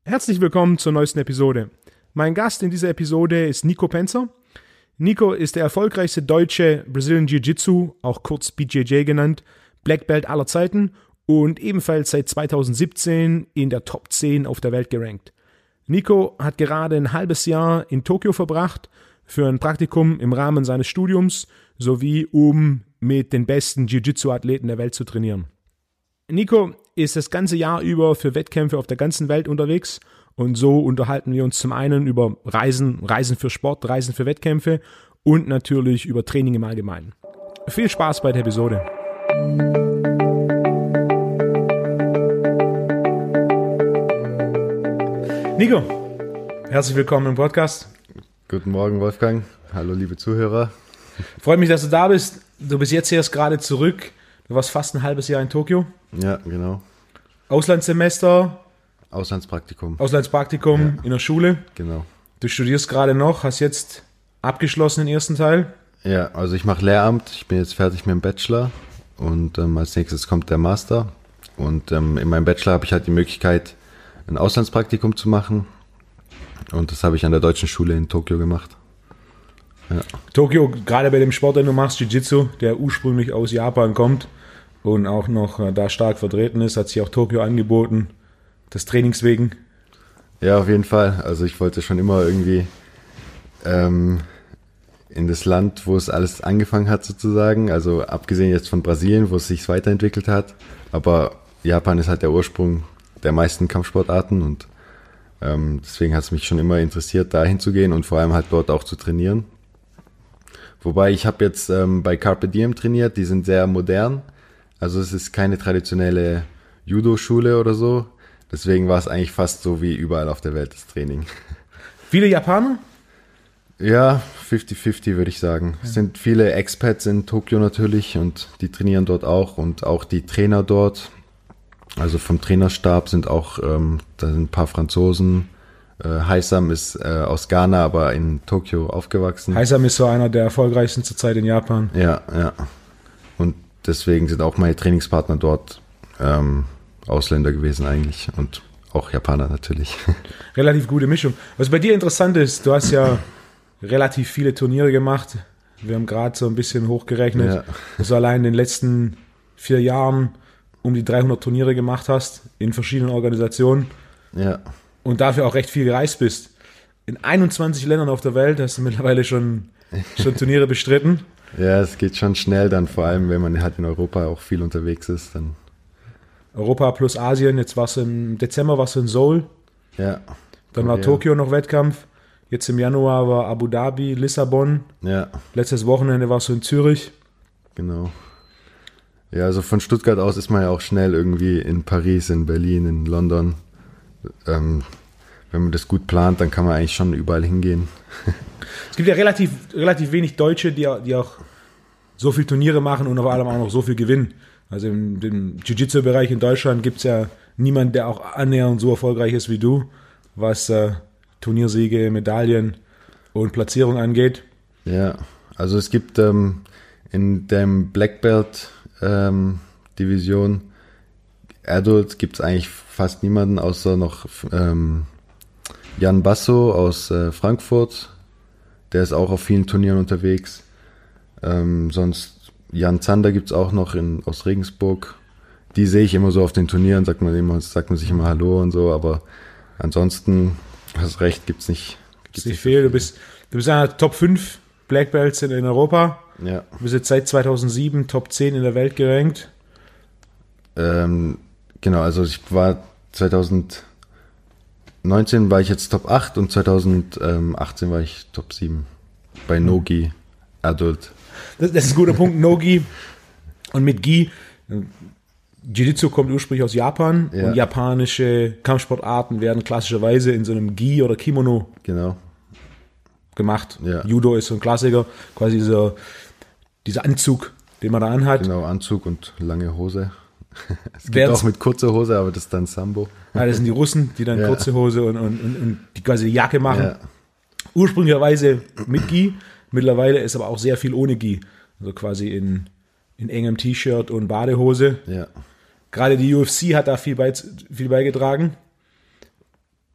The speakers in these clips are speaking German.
Herzlich willkommen zur neuesten Episode. Mein Gast in dieser Episode ist Nico Penzer. Nico ist der erfolgreichste deutsche Brazilian Jiu-Jitsu, auch kurz BJJ genannt, Black Belt aller Zeiten und ebenfalls seit 2017 in der Top 10 auf der Welt gerankt. Nico hat gerade ein halbes Jahr in Tokio verbracht für ein Praktikum im Rahmen seines Studiums sowie um mit den besten Jiu-Jitsu-Athleten der Welt zu trainieren. Nico ist das ganze Jahr über für Wettkämpfe auf der ganzen Welt unterwegs und so unterhalten wir uns zum einen über Reisen für Sport, Reisen für Wettkämpfe und natürlich über Training im Allgemeinen. Viel Spaß bei der Episode. Nico, herzlich willkommen im Podcast. Guten Morgen, Wolfgang. Hallo, liebe Zuhörer. Freut mich, dass du da bist. Du bist jetzt erst gerade zurück. Du warst fast ein halbes Jahr in Tokio. Ja, genau. Auslandssemester. Auslandspraktikum. Ja. In der Schule. Genau. Du studierst gerade noch, hast jetzt abgeschlossen den ersten Teil. Ja, also ich mache Lehramt. Ich bin jetzt fertig mit dem Bachelor und als nächstes kommt der Master. Und in meinem Bachelor habe ich halt die Möglichkeit, ein Auslandspraktikum zu machen. Und das habe ich an der deutschen Schule in Tokio gemacht. Ja. Tokio, gerade bei dem Sport, den du machst, Jiu-Jitsu, der ursprünglich aus Japan kommt und auch noch da stark vertreten ist, hat sich auch Tokio angeboten, des Trainings wegen. Ja, auf jeden Fall. Also ich wollte schon immer irgendwie in das Land, wo es alles angefangen hat sozusagen. Also abgesehen jetzt von Brasilien, wo es sich weiterentwickelt hat. Aber Japan ist halt der Ursprung der meisten Kampfsportarten und deswegen hat es mich schon immer interessiert, da hinzugehen und vor allem halt dort auch zu trainieren. Wobei ich habe jetzt bei Carpe Diem trainiert, die sind sehr modern. Also es ist keine traditionelle Judo-Schule oder so. Deswegen war es eigentlich fast so wie überall auf der Welt das Training. Viele Japaner? Ja, 50-50 würde ich sagen. Es sind viele Expats in Tokio natürlich und die trainieren dort auch und auch die Trainer dort. Also vom Trainerstab sind auch, da sind ein paar Franzosen. Haisam ist aus Ghana, aber in Tokio aufgewachsen. Haisam ist so einer der erfolgreichsten zurzeit in Japan. Ja. Und deswegen sind auch meine Trainingspartner dort Ausländer gewesen eigentlich und auch Japaner natürlich. Relativ gute Mischung. Was bei dir interessant ist, du hast ja relativ viele Turniere gemacht. Wir haben gerade so ein bisschen hochgerechnet, dass du allein in den letzten 4 Jahren um die 300 Turniere gemacht hast in verschiedenen Organisationen. Ja. Und dafür auch recht viel gereist bist. In 21 Ländern auf der Welt hast du mittlerweile schon Turniere bestritten. Ja, es geht schon schnell dann, vor allem wenn man halt in Europa auch viel unterwegs ist. Dann Europa plus Asien, jetzt warst du im Dezember in Seoul. Ja. Dann war Tokio noch Wettkampf. Jetzt im Januar war Abu Dhabi, Lissabon. Ja. Letztes Wochenende warst du in Zürich. Genau. Ja, also von Stuttgart aus ist man ja auch schnell irgendwie in Paris, in Berlin, in London. Wenn man das gut plant, dann kann man eigentlich schon überall hingehen. Es gibt ja relativ wenig Deutsche, die auch so viele Turniere machen und vor allem auch noch so viel gewinnen. Also im Jiu-Jitsu-Bereich in Deutschland gibt es ja niemanden, der auch annähernd so erfolgreich ist wie du, was Turniersiege, Medaillen und Platzierung angeht. Ja, also es gibt in dem Black Belt Division Adult gibt es eigentlich fast niemanden, außer noch Jan Basso aus Frankfurt. Der ist auch auf vielen Turnieren unterwegs. Sonst Jan Zander gibt es auch noch aus Regensburg. Die sehe ich immer so auf den Turnieren, sagt man sich immer Hallo und so, aber ansonsten, hast recht, gibt's nicht. Gibt's nicht viel. Du bist einer der Top 5 Black Belts in Europa. Ja. Du bist jetzt seit 2007 Top 10 in der Welt gerankt. Genau, also ich war 2019 war ich jetzt Top 8 und 2018 war ich Top 7 bei No-Gi Adult. Das ist ein guter Punkt, No-Gi. Und mit Gi, Jiu-Jitsu kommt ursprünglich aus Japan und japanische Kampfsportarten werden klassischerweise in so einem Gi oder Kimono gemacht. Ja. Judo ist so ein Klassiker, quasi dieser Anzug, den man da anhat. Genau, Anzug und lange Hose. Es gibt auch mit kurzer Hose, aber das ist dann Sambo. Ja, das sind die Russen, die dann kurze Hose und die quasi die Jacke machen. Ja. Ursprünglicherweise mit Gi, mittlerweile ist aber auch sehr viel ohne Gi. Also quasi in engem T-Shirt und Badehose. Ja. Gerade die UFC hat da viel beigetragen.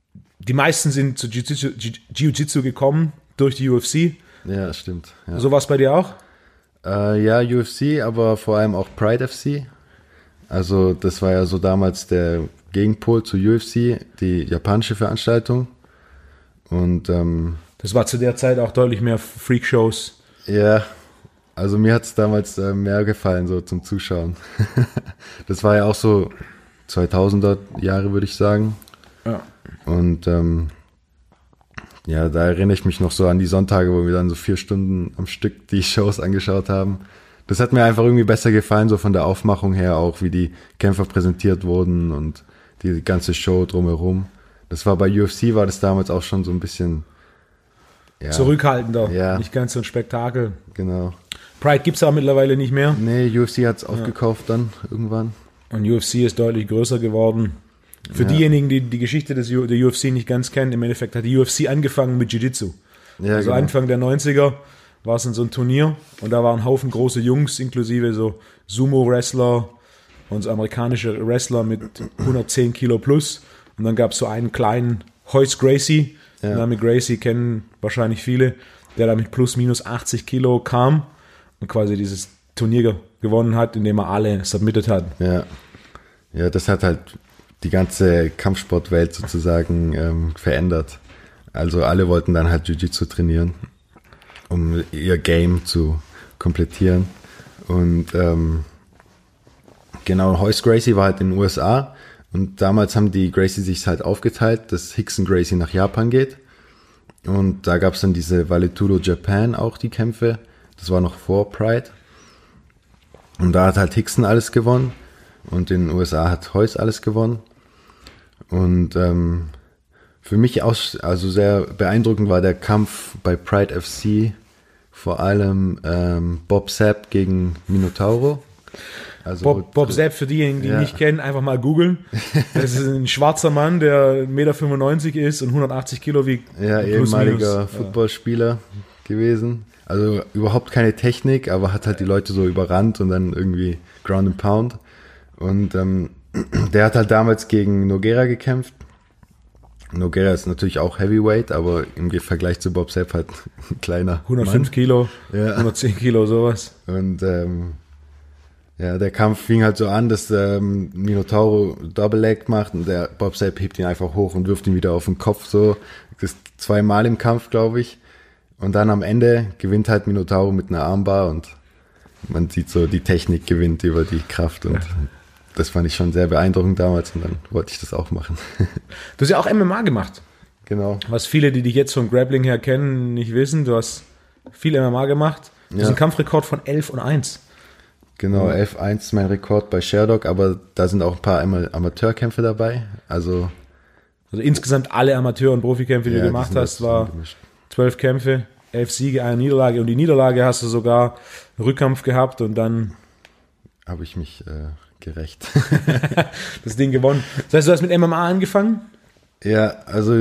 die meisten sind zu Jiu-Jitsu gekommen durch die UFC. Ja, stimmt. Ja. So war es bei dir auch? Ja, UFC, aber vor allem auch Pride FC. Also das war ja so damals der Gegenpol zu UFC, die japanische Veranstaltung. Und das war zu der Zeit auch deutlich mehr Freakshows. ja, also mir hat es damals mehr gefallen, so zum Zuschauen. Das war ja auch so 2000er Jahre, würde ich sagen. Ja. Und ja, da erinnere ich mich noch so an die Sonntage, wo wir dann so 4 Stunden am Stück die Shows angeschaut haben. Das hat mir einfach irgendwie besser gefallen, so von der Aufmachung her auch, wie die Kämpfer präsentiert wurden und die ganze Show drumherum. Das war bei UFC, war das damals auch schon so ein bisschen zurückhaltender, Ja. nicht ganz so ein Spektakel. Genau. Pride gibt es auch mittlerweile nicht mehr. Nee, UFC hat es aufgekauft dann irgendwann. Und UFC ist deutlich größer geworden. Für diejenigen, die die Geschichte der UFC nicht ganz kennen, im Endeffekt hat die UFC angefangen mit Jiu-Jitsu. Ja, Also genau. Anfang der 90er war es in so ein Turnier und da waren ein Haufen große Jungs, inklusive so Sumo-Wrestler und so amerikanische Wrestler mit 110 Kilo plus. Und dann gab es so einen kleinen Royce Gracie, den Namen Gracie kennen wahrscheinlich viele, der da mit plus minus 80 Kilo kam und quasi dieses Turnier gewonnen hat, indem er alle submitted hat. Ja. Ja, das hat halt die ganze Kampfsportwelt sozusagen verändert. Also alle wollten dann halt Jiu-Jitsu trainieren, um ihr Game zu komplettieren. Und genau, Royce Gracie war halt in den USA und damals haben die Gracie sich halt aufgeteilt, dass Rickson Gracie nach Japan geht. Und da gab es dann diese Vale-Tudo Japan auch, die Kämpfe. Das war noch vor Pride. Und da hat halt Rickson alles gewonnen. Und in den USA hat Royce alles gewonnen. Und für mich auch, also sehr beeindruckend war der Kampf bei Pride FC. Vor allem Bob Sapp gegen Minotauro. Also Bob Sapp, für diejenigen, die ihn nicht kennen, einfach mal googeln. Das ist ein schwarzer Mann, der 1,95 Meter ist und 180 Kilo wiegt. Ja, ehemaliger Footballspieler gewesen. Also überhaupt keine Technik, aber hat halt die Leute so überrannt und dann irgendwie Ground and Pound. Und der hat halt damals gegen Nogueira gekämpft. Nogueira ist natürlich auch Heavyweight, aber im Vergleich zu Bob Sapp halt ein kleiner 105 Mann. Kilo, Ja. 110 Kilo, sowas. Und ja, der Kampf fing halt so an, dass Minotauro Double Leg macht und der Bob Sapp hebt ihn einfach hoch und wirft ihn wieder auf den Kopf, so. Das 2-mal im Kampf, glaube ich. Und dann am Ende gewinnt halt Minotauro mit einer Armbar und man sieht so, die Technik gewinnt über die Kraft und das fand ich schon sehr beeindruckend damals und dann wollte ich das auch machen. Du hast ja auch MMA gemacht. Genau. Was viele, die dich jetzt vom Grappling her kennen, nicht wissen. Du hast viel MMA gemacht. Du hast einen Kampfrekord von 11-1. Genau, 11-1 ist mein Rekord bei Sherdog, aber da sind auch ein paar Amateurkämpfe dabei. Also insgesamt alle Amateur- und Profikämpfe, die du die gemacht sind hast, das war gemischt. 12 Kämpfe, 11 Siege, 1 Niederlage. Und die Niederlage hast du sogar einen Rückkampf gehabt und dann Habe ich mich gerecht. das Ding gewonnen. Das heißt, du hast mit MMA angefangen? Ja, also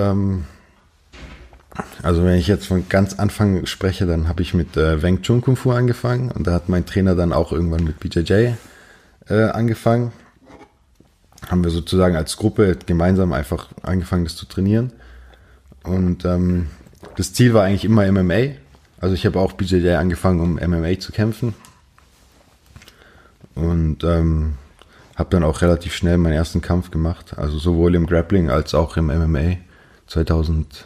wenn ich jetzt von ganz Anfang spreche, dann habe ich mit Wing Chun Kung Fu angefangen und da hat mein Trainer dann auch irgendwann mit BJJ angefangen. Haben wir sozusagen als Gruppe gemeinsam einfach angefangen, das zu trainieren. Und das Ziel war eigentlich immer MMA. Also ich habe auch BJJ angefangen, um MMA zu kämpfen. Und habe dann auch relativ schnell meinen ersten Kampf gemacht. Also sowohl im Grappling als auch im MMA 2006,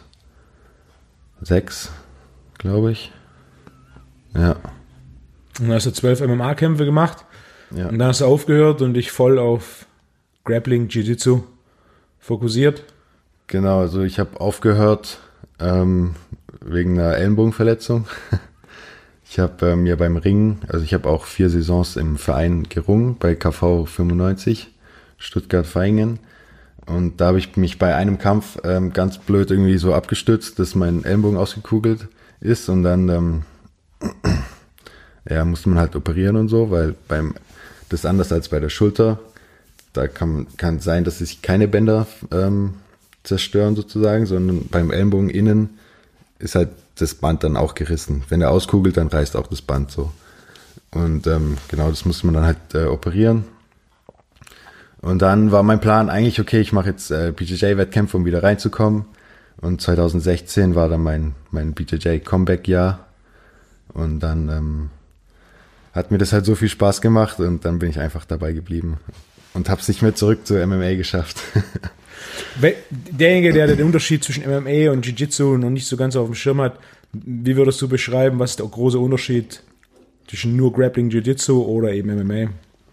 glaube ich. Ja. Und dann hast du 12 MMA-Kämpfe gemacht. Ja. Und dann hast du aufgehört und dich voll auf Grappling, Jiu-Jitsu fokussiert. Genau, also ich habe aufgehört wegen einer Ellenbogenverletzung. Ich habe mir beim Ringen, also ich habe auch 4 Saisons im Verein gerungen, bei KV 95, Stuttgart-Vaihingen. Und da habe ich mich bei einem Kampf ganz blöd irgendwie so abgestützt, dass mein Ellenbogen ausgekugelt ist. Und dann musste man halt operieren und so, weil das ist anders als bei der Schulter. Da kann sein, dass sich keine Bänder zerstören sozusagen, sondern beim Ellenbogen innen ist halt das Band dann auch gerissen. Wenn er auskugelt, dann reißt auch das Band so. Und genau, das musste man dann halt operieren. Und dann war mein Plan eigentlich, okay, ich mache jetzt BJJ-Wettkämpfe, um wieder reinzukommen. Und 2016 war dann mein BJJ-Comeback-Jahr. Und dann hat mir das halt so viel Spaß gemacht und dann bin ich einfach dabei geblieben und habe es nicht mehr zurück zur MMA geschafft. Derjenige, der den Unterschied zwischen MMA und Jiu-Jitsu noch nicht so ganz auf dem Schirm hat, wie würdest du beschreiben, was ist der große Unterschied zwischen nur Grappling, Jiu-Jitsu oder eben MMA?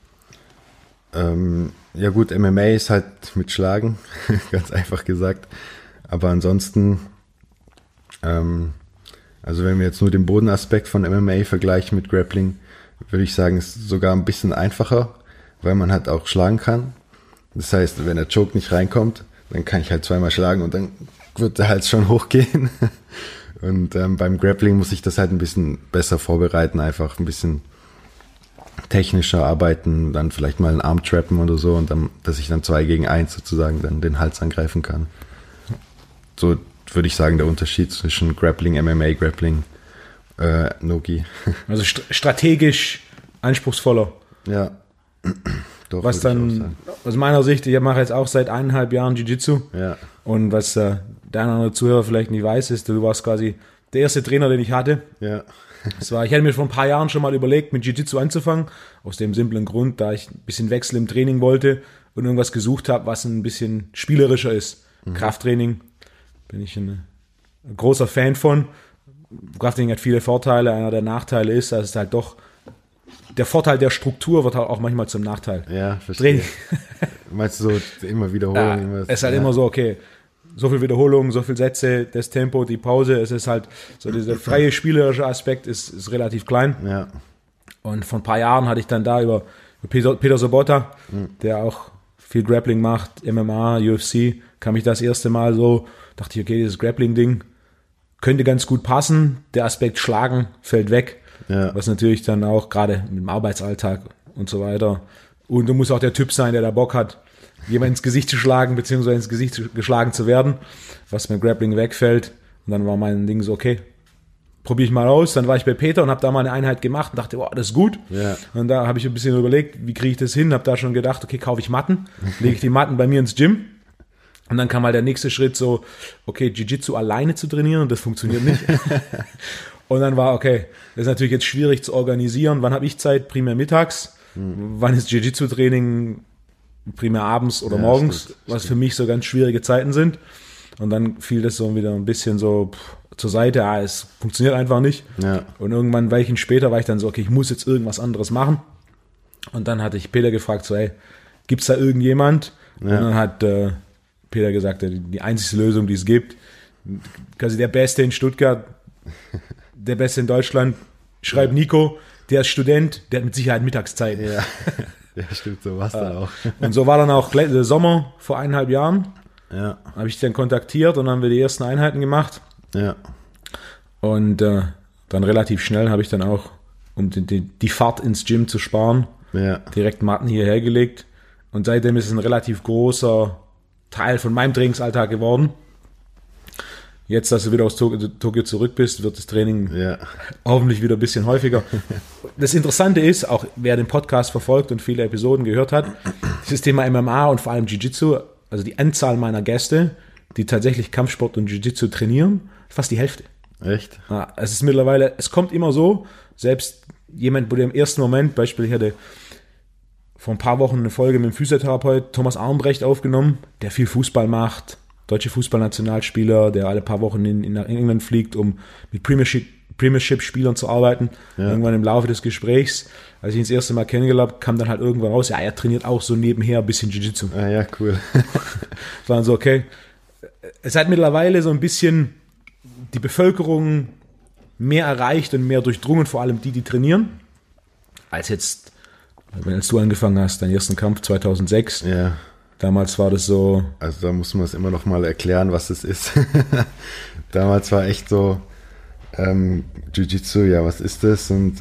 Ja gut, MMA ist halt mit Schlagen, ganz einfach gesagt. Aber ansonsten, also wenn wir jetzt nur den Bodenaspekt von MMA vergleichen mit Grappling, würde ich sagen, ist sogar ein bisschen einfacher, weil man halt auch schlagen kann. Das heißt, wenn der Choke nicht reinkommt, dann kann ich halt zweimal schlagen und dann wird der Hals schon hochgehen. Und beim Grappling muss ich das halt ein bisschen besser vorbereiten, einfach ein bisschen technischer arbeiten, dann vielleicht mal einen Arm trappen oder so und dann, dass ich dann 2 gegen 1 sozusagen dann den Hals angreifen kann. So würde ich sagen, der Unterschied zwischen Grappling, MMA, Grappling, Nogi. Also strategisch anspruchsvoller. Ja. Doch, was dann, aus meiner Sicht, ich mache jetzt auch seit 1,5 Jahren Jiu-Jitsu. Ja. Und was der andere Zuhörer vielleicht nicht weiß, ist, du warst quasi der erste Trainer, den ich hatte. Ja. Ich hätte mir vor ein paar Jahren schon mal überlegt, mit Jiu-Jitsu anzufangen. Aus dem simplen Grund, da ich ein bisschen Wechsel im Training wollte und irgendwas gesucht habe, was ein bisschen spielerischer ist. Krafttraining bin ich ein großer Fan von. Krafttraining hat viele Vorteile. Einer der Nachteile ist, dass es halt doch, der Vorteil der Struktur wird halt auch manchmal zum Nachteil. Ja, verstehe. Training. Meinst du so immer wiederholen? Ja, immer, es ist halt immer so, okay, so viel Wiederholung, so viel Sätze, das Tempo, die Pause, es ist halt so, dieser freie spielerische Aspekt ist relativ klein. Ja. Und vor ein paar Jahren hatte ich dann da über Peter Sobotta, der auch viel Grappling macht, MMA, UFC, kam ich das erste Mal so, dachte ich, okay, dieses Grappling-Ding könnte ganz gut passen. Der Aspekt Schlagen fällt weg, was natürlich dann auch gerade mit dem Arbeitsalltag und so weiter. Und du musst auch der Typ sein, der da Bock hat, jemand ins Gesicht zu schlagen, beziehungsweise ins Gesicht geschlagen zu werden, was mit Grappling wegfällt. Und dann war mein Ding so, okay, probiere ich mal aus. Dann war ich bei Peter und habe da mal eine Einheit gemacht und dachte, boah, das ist gut. Ja. Und da habe ich ein bisschen überlegt, wie kriege ich das hin? Habe da schon gedacht, okay, kaufe ich Matten, lege ich die Matten bei mir ins Gym. Und dann kam halt der nächste Schritt so, okay, Jiu-Jitsu alleine zu trainieren, das funktioniert nicht. Und dann war, okay, das ist natürlich jetzt schwierig zu organisieren. Wann habe ich Zeit? Primär mittags. Wann ist Jiu-Jitsu-Training? Primär abends oder morgens, was für mich so ganz schwierige Zeiten sind. Und dann fiel das so wieder ein bisschen so zur Seite. Es funktioniert einfach nicht. Ja. Und irgendwann, Weilchen später, war ich dann so, okay, ich muss jetzt irgendwas anderes machen. Und dann hatte ich Peter gefragt, so, hey, gibt's da irgendjemand? Ja. Und dann hat Peter gesagt, die einzige Lösung, die es gibt, quasi der Beste in Stuttgart, der Beste in Deutschland, schreib Nico, der ist Student, der hat mit Sicherheit Mittagszeit. Ja, ja stimmt, so war es dann auch. Und so war dann auch der Sommer vor 1,5 Jahren. Ja. Habe ich dann kontaktiert und dann haben wir die ersten Einheiten gemacht. Ja. Und dann relativ schnell habe ich dann auch, um die Fahrt ins Gym zu sparen, direkt Matten hierher gelegt. Und seitdem ist es ein relativ großer Teil von meinem Trainingsalltag geworden. Jetzt, dass du wieder aus Tokio zurück bist, wird das Training hoffentlich wieder ein bisschen häufiger. Das Interessante ist, auch wer den Podcast verfolgt und viele Episoden gehört hat, dieses Thema MMA und vor allem Jiu-Jitsu, also die Anzahl meiner Gäste, die tatsächlich Kampfsport und Jiu-Jitsu trainieren, fast die Hälfte. Echt? Ja, es ist mittlerweile, es kommt immer so, selbst jemand, wo der im ersten Moment, Beispiel, ich hatte vor ein paar Wochen eine Folge mit dem Physiotherapeut Thomas Armbrecht aufgenommen, der viel Fußball macht, deutsche Fußballnationalspieler, der alle paar Wochen nach England fliegt, um mit Premiership-Spielern zu arbeiten. Ja. Irgendwann im Laufe des Gesprächs, als ich ihn das erste Mal kennengelernt habe, kam dann halt irgendwann raus, ja, er trainiert auch so nebenher ein bisschen Jiu-Jitsu. Ah, ja, cool. Das war so, okay. Es hat mittlerweile so ein bisschen die Bevölkerung mehr erreicht und mehr durchdrungen, vor allem die trainieren, als jetzt, als du angefangen hast, deinen ersten Kampf 2006. Ja. Damals war das so. Also da muss man es immer noch mal erklären, was es ist. Damals war echt so, Jiu-Jitsu, ja, was ist das? Und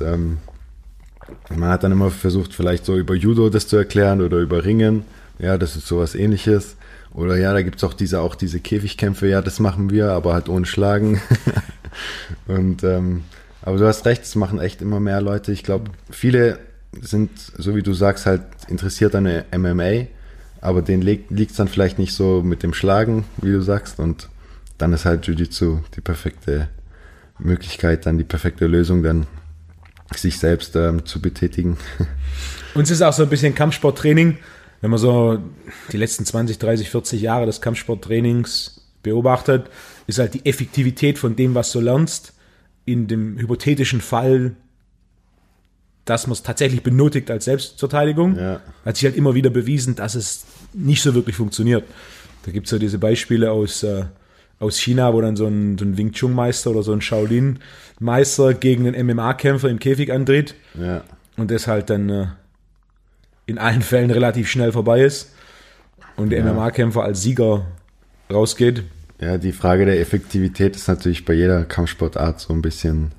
man hat dann immer versucht, vielleicht so über Judo das zu erklären oder über Ringen. Ja, das ist sowas Ähnliches. Oder ja, da gibt es auch diese Käfigkämpfe, ja, das machen wir, aber halt ohne Schlagen. Und aber du hast recht, es machen echt immer mehr Leute. Ich glaube, viele sind, so wie du sagst, halt interessiert an MMA, aber denen liegt es dann vielleicht nicht so mit dem Schlagen, wie du sagst, und dann ist halt Jiu-Jitsu die perfekte Möglichkeit, dann die perfekte Lösung, dann sich selbst zu betätigen. Uns ist auch so ein bisschen Kampfsporttraining, wenn man so die letzten 20, 30, 40 Jahre des Kampfsporttrainings beobachtet, ist halt die Effektivität von dem, was du lernst, in dem hypothetischen Fall, dass man es tatsächlich benötigt als Selbstverteidigung, hat sich halt immer wieder bewiesen, dass es nicht so wirklich funktioniert. Da gibt es so diese Beispiele aus China, wo dann so ein Wing Chun Meister oder so ein Shaolin Meister gegen einen MMA-Kämpfer im Käfig antritt und das halt dann in allen Fällen relativ schnell vorbei ist und der MMA-Kämpfer als Sieger rausgeht. Ja, die Frage der Effektivität ist natürlich bei jeder Kampfsportart so ein bisschen,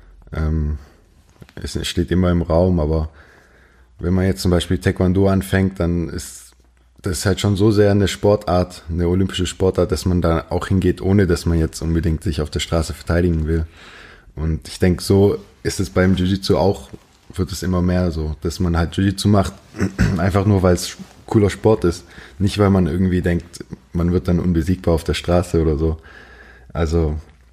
es steht immer im Raum, aber wenn man jetzt zum Beispiel Taekwondo anfängt, dann ist das halt schon so sehr eine Sportart, eine olympische Sportart, dass man da auch hingeht, ohne dass man jetzt unbedingt sich auf der Straße verteidigen will. Und ich denke, so ist es beim Jiu-Jitsu auch, wird es immer mehr so, dass man halt Jiu-Jitsu macht, einfach nur, weil es cooler Sport ist. Nicht, weil man irgendwie denkt, man wird dann unbesiegbar auf der Straße oder so. Also,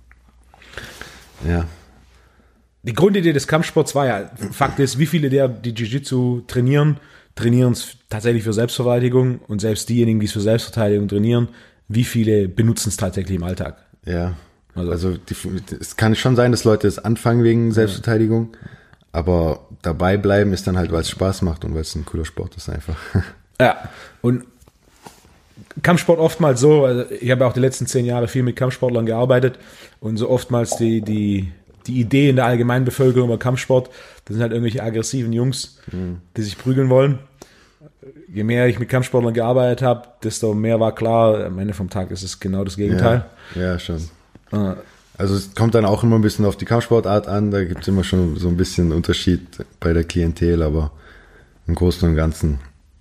ja. Die Grundidee des Kampfsports war ja, Fakt ist, wie viele die Jiu-Jitsu trainieren es tatsächlich für Selbstverteidigung und selbst diejenigen, die es für Selbstverteidigung trainieren, wie viele benutzen es tatsächlich im Alltag? Ja, also es kann schon sein, dass Leute es anfangen wegen Selbstverteidigung, aber dabei bleiben ist dann halt, weil es Spaß macht und weil es ein cooler Sport ist einfach. Ja, und Kampfsport oftmals so, also ich habe auch die letzten 10 Jahre viel mit Kampfsportlern gearbeitet und so oftmals die Idee in der allgemeinen Bevölkerung über Kampfsport, das sind halt irgendwelche aggressiven Jungs, die sich prügeln wollen. Je mehr ich mit Kampfsportlern gearbeitet habe, desto mehr war klar, am Ende vom Tag ist es genau das Gegenteil. Ja, schon. Also es kommt dann auch immer ein bisschen auf die Kampfsportart an, da gibt es immer schon so ein bisschen Unterschied bei der Klientel, aber im Großen und Ganzen,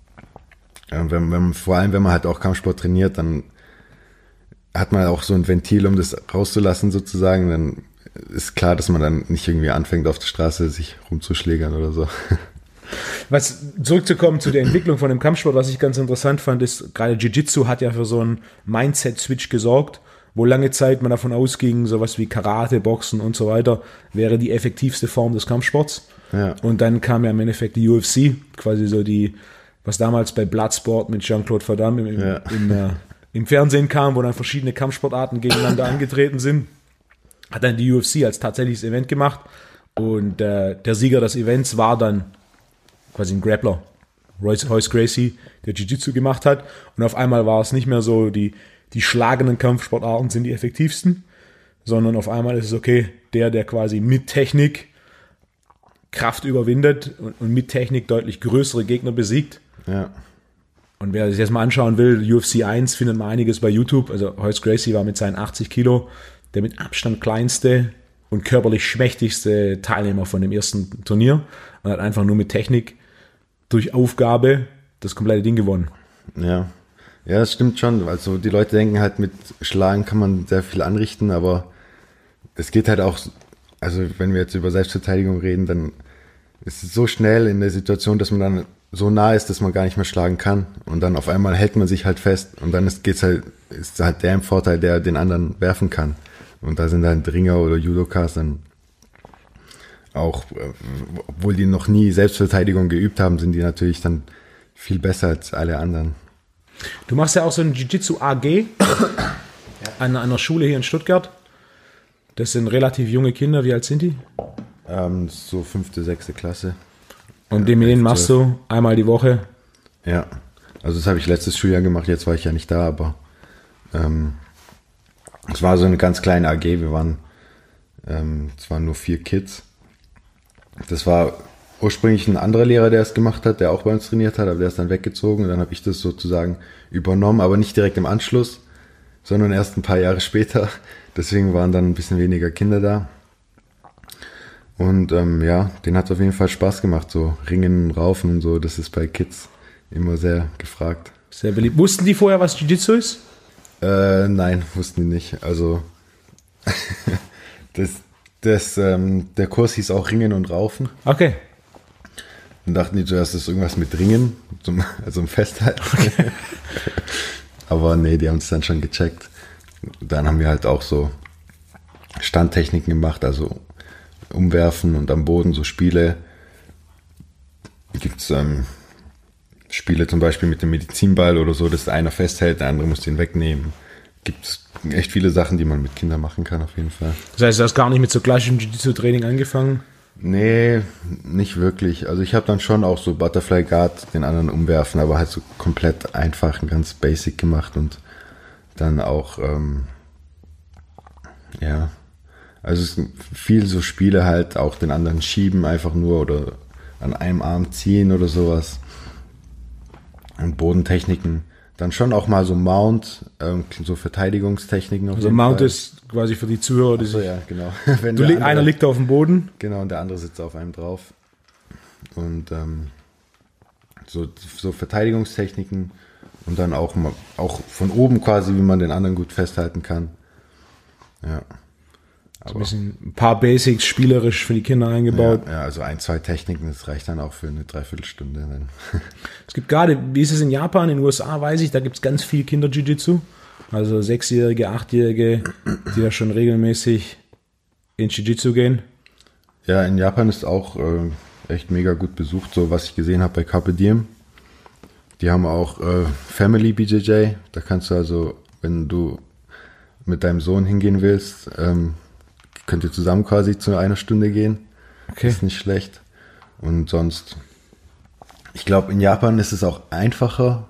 vor allem wenn man halt auch Kampfsport trainiert, dann hat man auch so ein Ventil, um das rauszulassen sozusagen, dann ist klar, dass man dann nicht irgendwie anfängt, auf der Straße sich rumzuschlägern oder so. Zurückzukommen zu der Entwicklung von dem Kampfsport, was ich ganz interessant fand, ist, gerade Jiu-Jitsu hat ja für so einen Mindset-Switch gesorgt, wo lange Zeit man davon ausging, sowas wie Karate, Boxen und so weiter, wäre die effektivste Form des Kampfsports. Ja. Und dann kam ja im Endeffekt die UFC, quasi so was damals bei Bloodsport mit Jean-Claude Van Damme im Fernsehen kam, wo dann verschiedene Kampfsportarten gegeneinander angetreten sind. Hat dann die UFC als tatsächliches Event gemacht und der Sieger des Events war dann quasi ein Grappler, Royce Gracie, der Jiu-Jitsu gemacht hat und auf einmal war es nicht mehr so, die schlagenden Kampfsportarten sind die effektivsten, sondern auf einmal ist es okay, der quasi mit Technik Kraft überwindet und mit Technik deutlich größere Gegner besiegt. Ja. Und wer sich das mal anschauen will, UFC 1 findet man einiges bei YouTube, also Royce Gracie war mit seinen 80 Kilo der mit Abstand kleinste und körperlich schmächtigste Teilnehmer von dem ersten Turnier und hat einfach nur mit Technik durch Aufgabe das komplette Ding gewonnen. Ja, das stimmt schon. Also die Leute denken halt, mit Schlagen kann man sehr viel anrichten, aber es geht halt auch, also wenn wir jetzt über Selbstverteidigung reden, dann ist es so schnell in der Situation, dass man dann so nah ist, dass man gar nicht mehr schlagen kann und dann auf einmal hält man sich halt fest und dann ist halt der im Vorteil, der den anderen werfen kann. Und da sind dann Ringer oder Judokas dann auch, obwohl die noch nie Selbstverteidigung geübt haben, sind die natürlich dann viel besser als alle anderen. Du machst ja auch so ein Jiu-Jitsu AG an einer Schule hier in Stuttgart. Das sind relativ junge Kinder. Wie alt sind die? So 5., 6. Klasse. Und mit denen machst du einmal die Woche? Ja, also das habe ich letztes Schuljahr gemacht. Jetzt war ich ja nicht da, aber es war so eine ganz kleine AG, es waren nur 4 Kids. Das war ursprünglich ein anderer Lehrer, der es gemacht hat, der auch bei uns trainiert hat, aber der ist dann weggezogen und dann habe ich das sozusagen übernommen, aber nicht direkt im Anschluss, sondern erst ein paar Jahre später. Deswegen waren dann ein bisschen weniger Kinder da. Und denen hat es auf jeden Fall Spaß gemacht, so Ringen, Raufen und so, das ist bei Kids immer sehr gefragt. Sehr beliebt. Wussten die vorher, was Jiu-Jitsu ist? Nein, wussten die nicht. Also der Kurs hieß auch Ringen und Raufen. Okay. Dann dachten die zuerst, das ist irgendwas mit Ringen, also im Festhalten. Okay. Aber nee, die haben es dann schon gecheckt. Dann haben wir halt auch so Standtechniken gemacht, also umwerfen und am Boden so Spiele. Gibt es Spiele zum Beispiel mit dem Medizinball oder so, dass einer festhält, der andere muss den wegnehmen. Gibt es echt viele Sachen, die man mit Kindern machen kann, auf jeden Fall. Das heißt, du hast gar nicht mit so klassischem Jiu-Jitsu-Training angefangen? Nee, nicht wirklich. Also ich habe dann schon auch so Butterfly Guard, den anderen umwerfen, aber halt so komplett einfach, ganz basic gemacht und dann auch, ja, also es sind viel so Spiele halt, auch den anderen schieben einfach nur oder an einem Arm ziehen oder sowas. Und Bodentechniken. Dann schon auch mal so Mount, so Verteidigungstechniken. Also Mount ist quasi für die Zuhörer, die so, ja, genau. Einer liegt auf dem Boden. Genau, und der andere sitzt auf einem drauf. Und so Verteidigungstechniken und dann auch von oben quasi, wie man den anderen gut festhalten kann. Ja. So ein paar Basics spielerisch für die Kinder eingebaut. Ja, also 1-2 Techniken, das reicht dann auch für eine Dreiviertelstunde. Es gibt gerade, wie ist es in Japan, in den USA weiß ich, da gibt es ganz viel Kinder-Jiu-Jitsu. Also 6-Jährige, 8-Jährige, die da schon regelmäßig in Jiu-Jitsu gehen. Ja, in Japan ist auch echt mega gut besucht, so was ich gesehen habe bei Carpe Diem. Die haben auch Family BJJ, da kannst du also, wenn du mit deinem Sohn hingehen willst, könnt ihr zusammen quasi zu einer Stunde gehen. Okay. Ist nicht schlecht. Und sonst, ich glaube, in Japan ist es auch einfacher,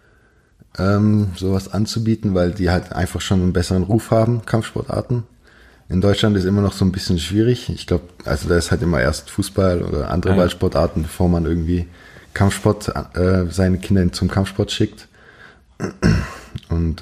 sowas anzubieten, weil die halt einfach schon einen besseren Ruf haben, Kampfsportarten. In Deutschland ist immer noch so ein bisschen schwierig. Ich glaube, also da ist halt immer erst Fußball oder andere Ballsportarten, bevor man irgendwie Kampfsport, seine Kinder zum Kampfsport schickt. Und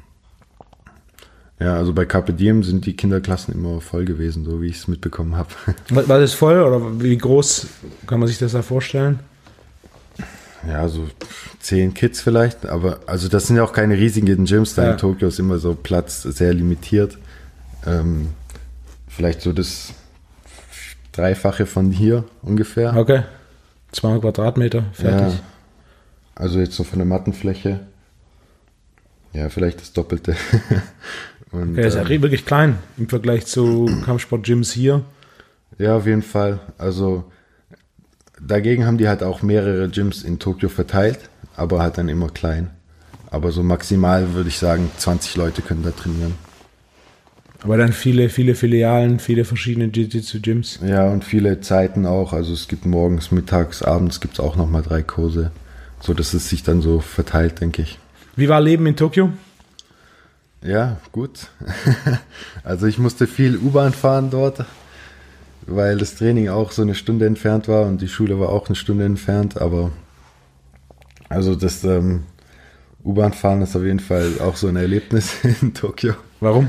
ja, also bei Carpe Diem sind die Kinderklassen immer voll gewesen, so wie ich es mitbekommen habe. War das voll oder wie groß kann man sich das da vorstellen? Ja, so 10 Kids vielleicht, aber also das sind ja auch keine riesigen Gyms, da in Tokio ist immer so Platz sehr limitiert. Vielleicht so das Dreifache von hier ungefähr. Okay, 200 Quadratmeter, fertig. Ja, also jetzt so von der Mattenfläche, ja, vielleicht das Doppelte. Und, okay, das ist ja wirklich klein im Vergleich zu Kampfsport-Gyms hier. Ja, auf jeden Fall. Also dagegen haben die halt auch mehrere Gyms in Tokio verteilt, aber halt dann immer klein. Aber so maximal würde ich sagen, 20 Leute können da trainieren. Aber dann viele Filialen, viele verschiedene Jiu-Jitsu-Gyms. Ja, und viele Zeiten auch. Also es gibt morgens, mittags, abends gibt es auch nochmal 3 Kurse. So dass es sich dann so verteilt, denke ich. Wie war Leben in Tokio? Ja, gut. Also ich musste viel U-Bahn fahren dort, weil das Training auch so eine Stunde entfernt war und die Schule war auch eine Stunde entfernt. Aber also das U-Bahn fahren ist auf jeden Fall auch so ein Erlebnis in Tokio. Warum?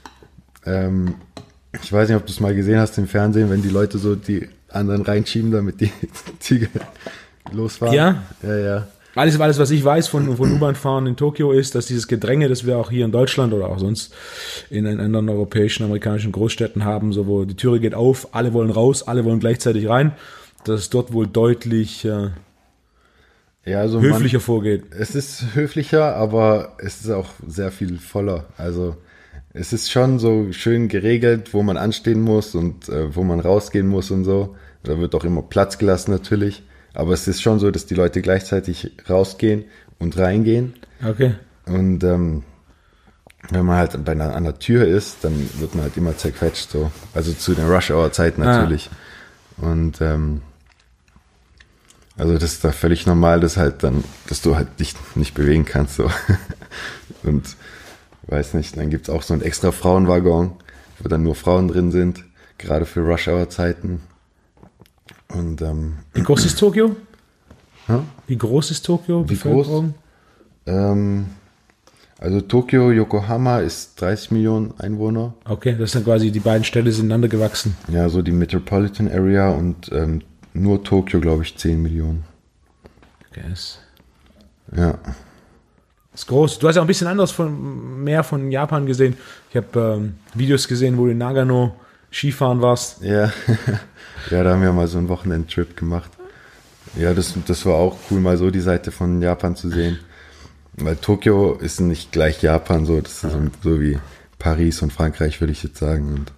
Ich weiß nicht, ob du es mal gesehen hast im Fernsehen, wenn die Leute so die anderen reinschieben, damit die Züge losfahren. Ja? Ja. Alles, was ich weiß von U-Bahn-Fahren in Tokio ist, dass dieses Gedränge, das wir auch hier in Deutschland oder auch sonst in anderen europäischen, amerikanischen Großstädten haben, so wo die Türe geht auf, alle wollen raus, alle wollen gleichzeitig rein, dass es dort wohl deutlich also höflicher vorgeht. Es ist höflicher, aber es ist auch sehr viel voller. Also es ist schon so schön geregelt, wo man anstehen muss und wo man rausgehen muss und so. Da wird auch immer Platz gelassen natürlich. Aber es ist schon so, dass die Leute gleichzeitig rausgehen und reingehen. Okay. Und wenn man halt an der Tür ist, dann wird man halt immer zerquetscht. So. Also zu den Rush-Hour-Zeiten natürlich. Und also das ist da völlig normal, dass du halt dich nicht bewegen kannst. So. Und weiß nicht, dann gibt es auch so einen extra Frauenwaggon, wo dann nur Frauen drin sind, gerade für Rush-Hour-Zeiten. Und wie groß ist Tokio? Huh? Wie groß ist Tokio? Wie groß? Also Tokio, Yokohama ist 30 Millionen Einwohner. Okay, das sind quasi die beiden Städte sind ineinander gewachsen. Ja, so die Metropolitan Area und nur Tokio, glaube ich, 10 Millionen. Okay, ja. Ist groß. Du hast ja auch ein bisschen anders mehr von Japan gesehen. Ich habe Videos gesehen, wo du in Nagano Skifahren warst. Ja. Ja, da haben wir mal so einen Wochenendtrip gemacht. Ja, das war auch cool, mal so die Seite von Japan zu sehen. Weil Tokio ist nicht gleich Japan, so, das ist so wie Paris und Frankreich, würde ich jetzt sagen. Und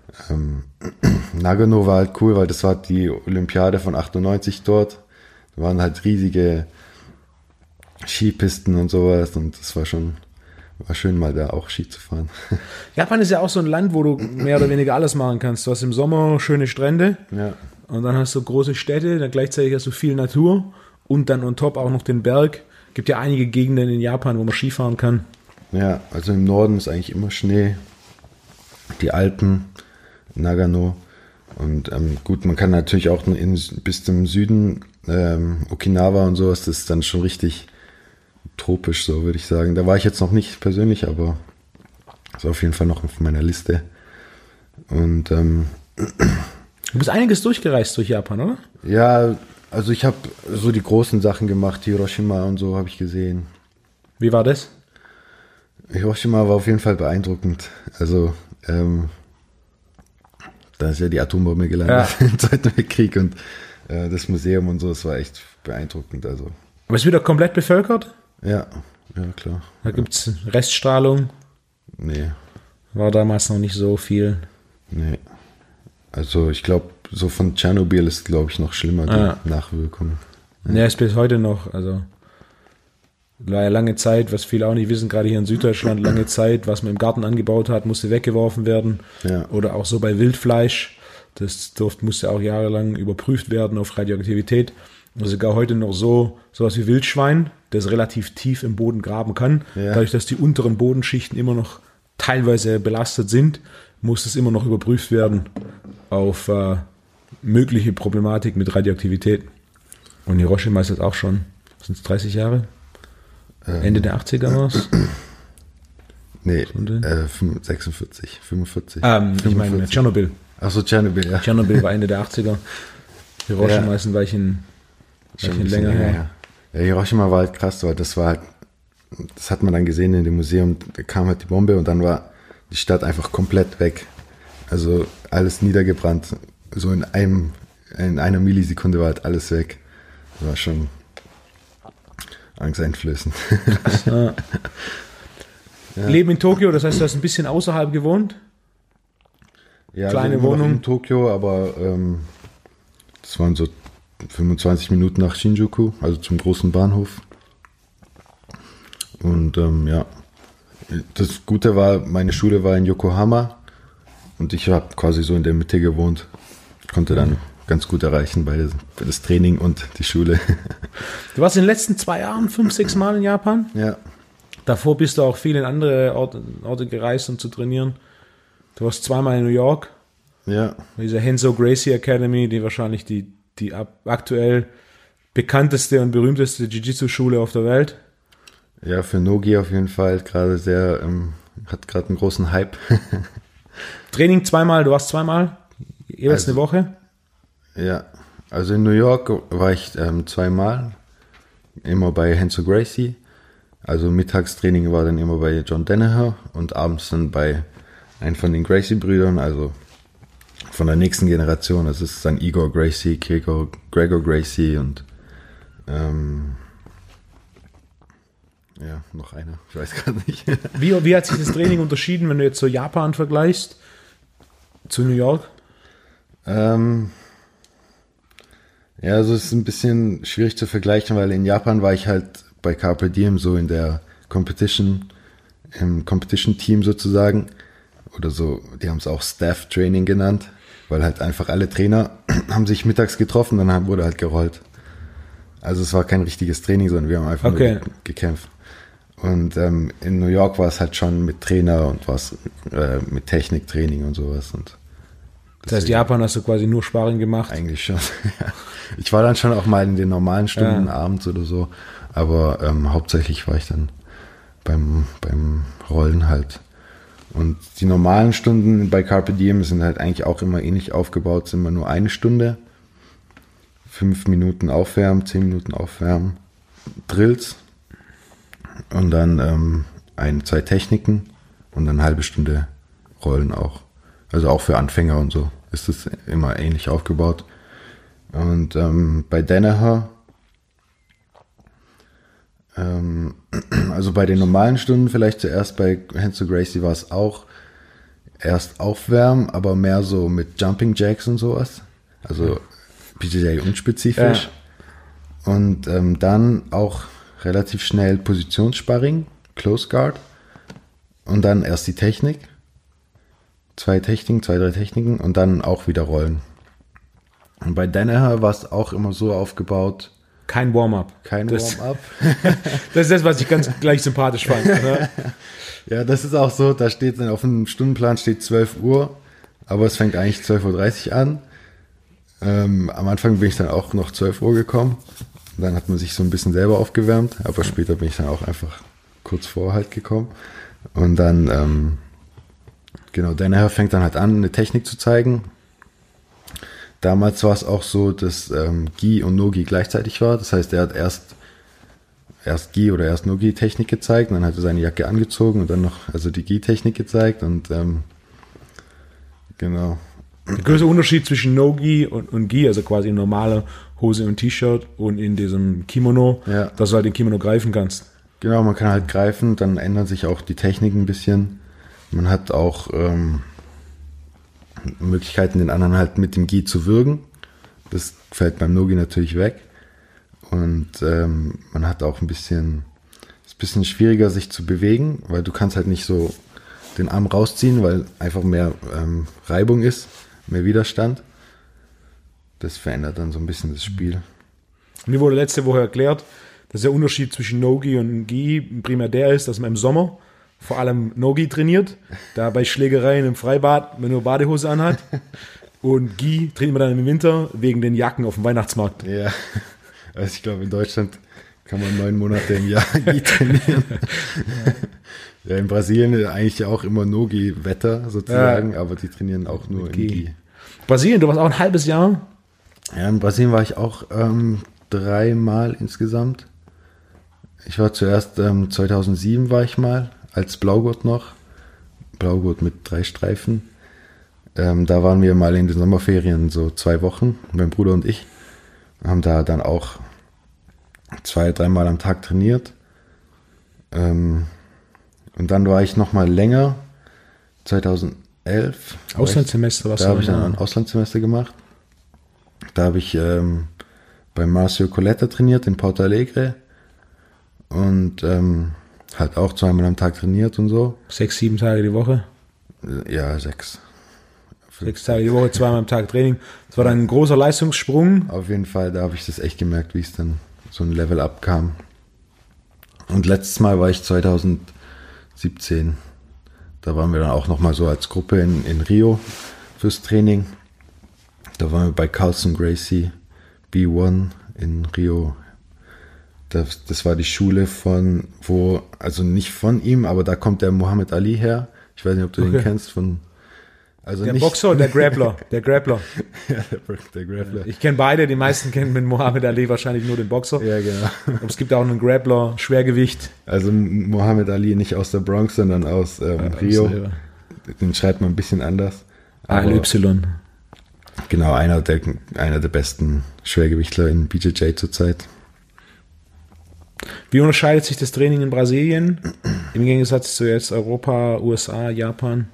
Nagano war halt cool, weil das war die Olympiade von 98 dort. Da waren halt riesige Skipisten und sowas und das war schön mal da auch Ski zu fahren. Japan ist ja auch so ein Land, wo du mehr oder weniger alles machen kannst. Du hast im Sommer schöne Strände Ja. und dann hast du große Städte, dann gleichzeitig hast du viel Natur und dann on top auch noch den Berg. Gibt ja einige Gegenden in Japan, wo man Ski fahren kann. Ja, also im Norden ist eigentlich immer Schnee. Die Alpen, Nagano. Und gut, man kann natürlich auch bis zum Süden, Okinawa und sowas, das ist dann schon richtig tropisch, so würde ich sagen. Da war ich jetzt noch nicht persönlich, aber ist auf jeden Fall noch auf meiner Liste. Und Du bist einiges durchgereist durch Japan, oder? ja, also ich habe so die großen Sachen gemacht, Hiroshima und so habe ich gesehen. Wie war das? Hiroshima war auf jeden Fall beeindruckend. Also da ist ja die Atombombe gelandet im Zweiten Weltkrieg und das Museum und so, das war echt beeindruckend. Also Aber ist wieder komplett bevölkert? ja, klar. Da gibt es Reststrahlung. Nee. War damals noch nicht so viel. Nee. Also ich glaube, so von Tschernobyl ist, glaube ich, noch schlimmer, die Nachwirkungen. Ja, ist bis heute noch, also war ja lange Zeit, was viele auch nicht wissen, gerade hier in Süddeutschland, lange Zeit, was man im Garten angebaut hat, musste weggeworfen werden. Ja. Oder auch so bei Wildfleisch, das musste auch jahrelang überprüft werden auf Radioaktivität. Und sogar heute noch sowas wie Wildschwein, das relativ tief im Boden graben kann. Ja. Dadurch, dass die unteren Bodenschichten immer noch teilweise belastet sind, muss es immer noch überprüft werden auf mögliche Problematik mit Radioaktivität. Und Hiroshima ist jetzt auch schon, sind es 30 Jahre? Ende der 80er war es? Nee, 45. Ich meine Tschernobyl. Achso, Tschernobyl, ja. Tschernobyl war Ende der 80er. Hiroshima ist ein Weilchen länger her. Ja, Hiroshima war halt krass, weil das hat man dann gesehen in dem Museum, da kam halt die Bombe und dann war die Stadt einfach komplett weg. Also alles niedergebrannt. So in einer Millisekunde war halt alles weg. Das war schon angsteinflößend. Ja. Leben in Tokio, das heißt, du hast ein bisschen außerhalb gewohnt? Ja, Kleine also immer noch Wohnung. in Tokio, aber das waren so 25 Minuten nach Shinjuku, also zum großen Bahnhof. Und ja, das Gute war, meine Schule war in Yokohama und ich habe quasi so in der Mitte gewohnt. Konnte dann ganz gut erreichen bei das Training und die Schule. Du warst in den letzten 2 Jahren 5-6 Mal in Japan. Ja. Davor bist du auch viel in andere Orte gereist, um zu trainieren. Du warst 2-mal in New York, Ja. bei dieser Henzo Gracie Academy, die wahrscheinlich die aktuell bekannteste und berühmteste Jiu-Jitsu-Schule auf der Welt. Ja, für Nogi auf jeden Fall gerade hat gerade einen großen Hype. Training 2-mal, du warst 2-mal, jeweils eine Woche. Ja, also in New York war ich 2-mal, immer bei Henzo Gracie. Also Mittagstraining war dann immer bei John Danaher und abends dann bei einem von den Gracie-Brüdern, also von der nächsten Generation. Das ist dann Igor Gracie, Gregor Gracie und ja, noch einer, ich weiß gerade nicht. Wie hat sich das Training unterschieden, wenn du jetzt so Japan vergleichst zu New York? Ja, also es ist ein bisschen schwierig zu vergleichen, weil in Japan war ich halt bei Carpe Diem so in der im Competition-Team sozusagen. Oder so, die haben es auch Staff-Training genannt, weil halt einfach alle Trainer haben sich mittags getroffen, dann wurde halt gerollt. Also es war kein richtiges Training, sondern wir haben einfach nur gekämpft. Und in New York war es halt schon mit Trainer und was mit Techniktraining und sowas. Und das heißt, Japan hast du quasi nur Sparring gemacht? Eigentlich schon, ja. Ich war dann schon auch mal in den normalen Stunden abends oder so, aber hauptsächlich war ich dann beim Rollen halt. Und die normalen Stunden bei Carpe Diem sind halt eigentlich auch immer ähnlich aufgebaut, sind immer nur 1 Stunde, 5 Minuten aufwärmen, 10 Minuten aufwärmen, Drills und dann 2 Techniken und dann 1/2 Stunde Rollen auch. Also auch für Anfänger und so ist es immer ähnlich aufgebaut. Und bei Danaher, also bei den normalen Stunden vielleicht zuerst bei Renzo Gracie war es auch erst aufwärmen, aber mehr so mit Jumping Jacks und sowas. Also BJJ unspezifisch. Ja. Und dann auch relativ schnell Positionssparring, Close Guard. Und dann erst die Technik. 2, 3 Techniken und dann auch wieder Rollen. Und bei Danaher war es auch immer so aufgebaut. Kein Warm-up. Warm-up. Das ist das, was ich ganz gleich sympathisch fand. Oder? Ja, das ist auch so, da steht dann auf dem Stundenplan steht 12 Uhr, aber es fängt eigentlich 12.30 Uhr an. Am Anfang bin ich dann auch noch 12 Uhr gekommen. Dann hat man sich so ein bisschen selber aufgewärmt, aber später bin ich dann auch einfach kurz vor halt gekommen. Und dann, genau, Danaher fängt dann halt an, eine Technik zu zeigen. Damals war es auch so, dass Gi und No-Gi gleichzeitig war. Das heißt, er hat erst Gi oder erst No-Gi-Technik gezeigt, und dann hat er seine Jacke angezogen und dann noch die Gi-Technik gezeigt und genau. Der größte Unterschied zwischen No-Gi und Gi, also quasi in normaler Hose und T-Shirt und in diesem Kimono, dass du halt den Kimono greifen kannst. Genau, man kann halt greifen, dann ändern sich auch die Techniken ein bisschen. Man hat auch Möglichkeiten, den anderen halt mit dem Gi zu würgen. Das fällt beim No-Gi natürlich weg. Und man hat auch ist ein bisschen schwieriger, sich zu bewegen, weil du kannst halt nicht so den Arm rausziehen, weil einfach mehr Reibung ist, mehr Widerstand. Das verändert dann so ein bisschen das Spiel. Mir wurde letzte Woche erklärt, dass der Unterschied zwischen No-Gi und Gi primär der ist, dass man im Sommer vor allem No-Gi trainiert, da bei Schlägereien im Freibad man nur Badehose anhat, und Gi trainiert man dann im Winter wegen den Jacken auf dem Weihnachtsmarkt. Ja, also ich glaube, in Deutschland kann man 9 Monate im Jahr Gi trainieren. Ja, in Brasilien eigentlich auch immer No-Gi-Wetter sozusagen, aber die trainieren auch nur in Gi. Brasilien, du warst auch ein halbes Jahr? Ja, in Brasilien war ich auch 3 Mal insgesamt. Ich war zuerst 2007 war ich mal, als Blaugurt noch. Blaugurt mit 3 Streifen. Da waren wir mal in den Sommerferien so 2 Wochen, mein Bruder und ich. Haben da dann auch 2-3 Mal am Tag trainiert. Und dann war ich noch mal länger, 2011. Auslandssemester, Da habe ich dann ein Auslandssemester gemacht. Da habe ich bei Marcio Coletta trainiert in Porto Alegre. Und halt auch 2 Mal am Tag trainiert und so. 6-7 Tage die Woche? Ja, 6. 6 Tage die Woche, 2 Mal am Tag Training. Das war dann ein großer Leistungssprung. Auf jeden Fall, da habe ich das echt gemerkt, wie es dann so ein Level-Up kam. Und letztes Mal war ich 2017. Da waren wir dann auch nochmal so als Gruppe in Rio fürs Training. Da waren wir bei Carlson Gracie B1 in Rio. Das war die Schule also nicht von ihm, aber da kommt der Muhammad Ali her. Ich weiß nicht, ob du den kennst. Der Boxer und der Grappler. Der Grappler. Ja, der Grappler. Ich kenne beide, die meisten kennen mit Muhammad Ali wahrscheinlich nur den Boxer. Ja, genau. Aber es gibt auch einen Grappler, Schwergewicht. Also Muhammad Ali nicht aus der Bronx, sondern aus Rio. Den schreibt man ein bisschen anders. ALY. Genau, einer der besten Schwergewichtler in BJJ zurzeit. Wie unterscheidet sich das Training in Brasilien im Gegensatz zu jetzt Europa, USA, Japan?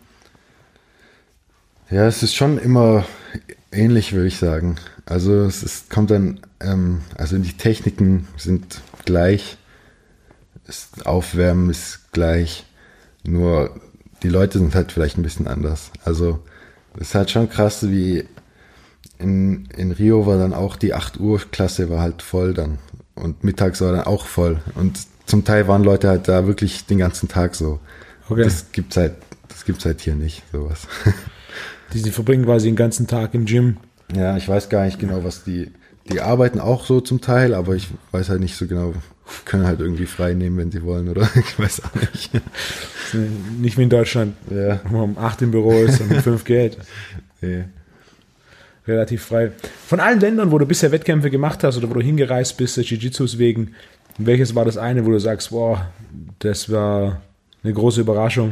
Ja, es ist schon immer ähnlich, würde ich sagen. Also kommt dann, also die Techniken sind gleich, das Aufwärmen ist gleich, nur die Leute sind halt vielleicht ein bisschen anders. Also es ist halt schon krass, wie in Rio war dann auch die 8 Uhr Klasse war halt voll dann. Und mittags war dann auch voll. Und zum Teil waren Leute halt da wirklich den ganzen Tag so. Okay. Das gibt's halt hier nicht, sowas. Die verbringen quasi den ganzen Tag im Gym. Ja, ich weiß gar nicht genau, was die arbeiten auch so zum Teil, aber ich weiß halt nicht so genau, können halt irgendwie frei nehmen, wenn sie wollen, oder? Ich weiß auch nicht. Nicht wie in Deutschland, wo man um 8 im Büro ist und um 5 geht. Nee. Relativ frei. Von allen Ländern, wo du bisher Wettkämpfe gemacht hast oder wo du hingereist bist, Jiu-Jitsus wegen, welches war das eine, wo du sagst, boah, das war eine große Überraschung?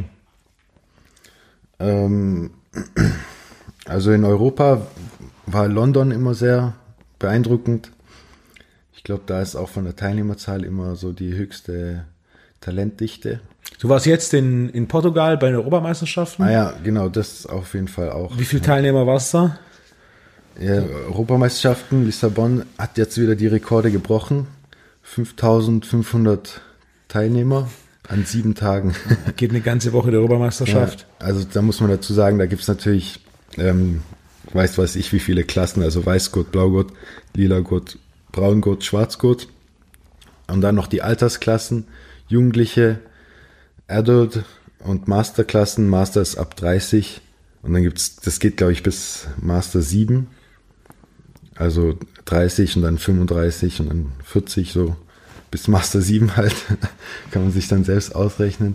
Also in Europa war London immer sehr beeindruckend. Ich glaube, da ist auch von der Teilnehmerzahl immer so die höchste Talentdichte. Du warst jetzt in Portugal bei den Europameisterschaften. Ah ja, genau, das auf jeden Fall auch. Wie viele Teilnehmer warst du da? Ja, Europameisterschaften, Lissabon hat jetzt wieder die Rekorde gebrochen. 5.500 Teilnehmer an 7 Tagen. Geht eine ganze Woche der Europameisterschaft. Ja, also da muss man dazu sagen, da gibt es natürlich, weiß ich, wie viele Klassen, also Weißgurt, Blaugurt, Lilagurt, Braungurt, Schwarzgurt. Und dann noch die Altersklassen, Jugendliche, Adult und Masterklassen. Master ist ab 30 und dann das geht glaube ich bis Master 7. Also 30 und dann 35 und dann 40 so bis Master 7 halt. Kann man sich dann selbst ausrechnen.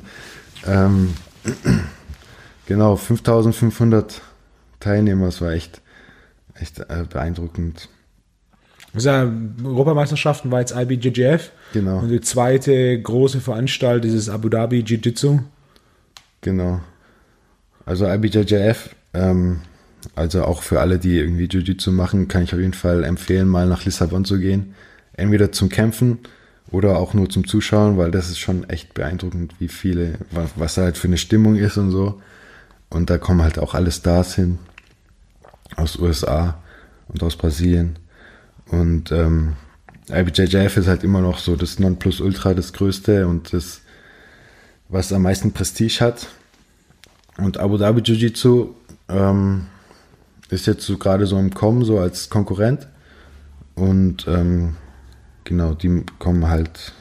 Genau, 5.500 Teilnehmer, das war echt beeindruckend. Ja, Europameisterschaften war jetzt IBJJF. Genau. Und die zweite große Veranstaltung ist Abu Dhabi Jiu-Jitsu. Genau. Also IBJJF, also auch für alle, die irgendwie Jiu-Jitsu machen, kann ich auf jeden Fall empfehlen, mal nach Lissabon zu gehen. Entweder zum Kämpfen oder auch nur zum Zuschauen, weil das ist schon echt beeindruckend, wie viele, was da halt für eine Stimmung ist und so. Und da kommen halt auch alle Stars hin. Aus USA und aus Brasilien. Und IBJJF ist halt immer noch so das Nonplusultra, das Größte und das, was am meisten Prestige hat. Und Abu Dhabi Jiu-Jitsu ist jetzt so gerade so im Kommen, so als Konkurrent. Und genau, die kommen halt,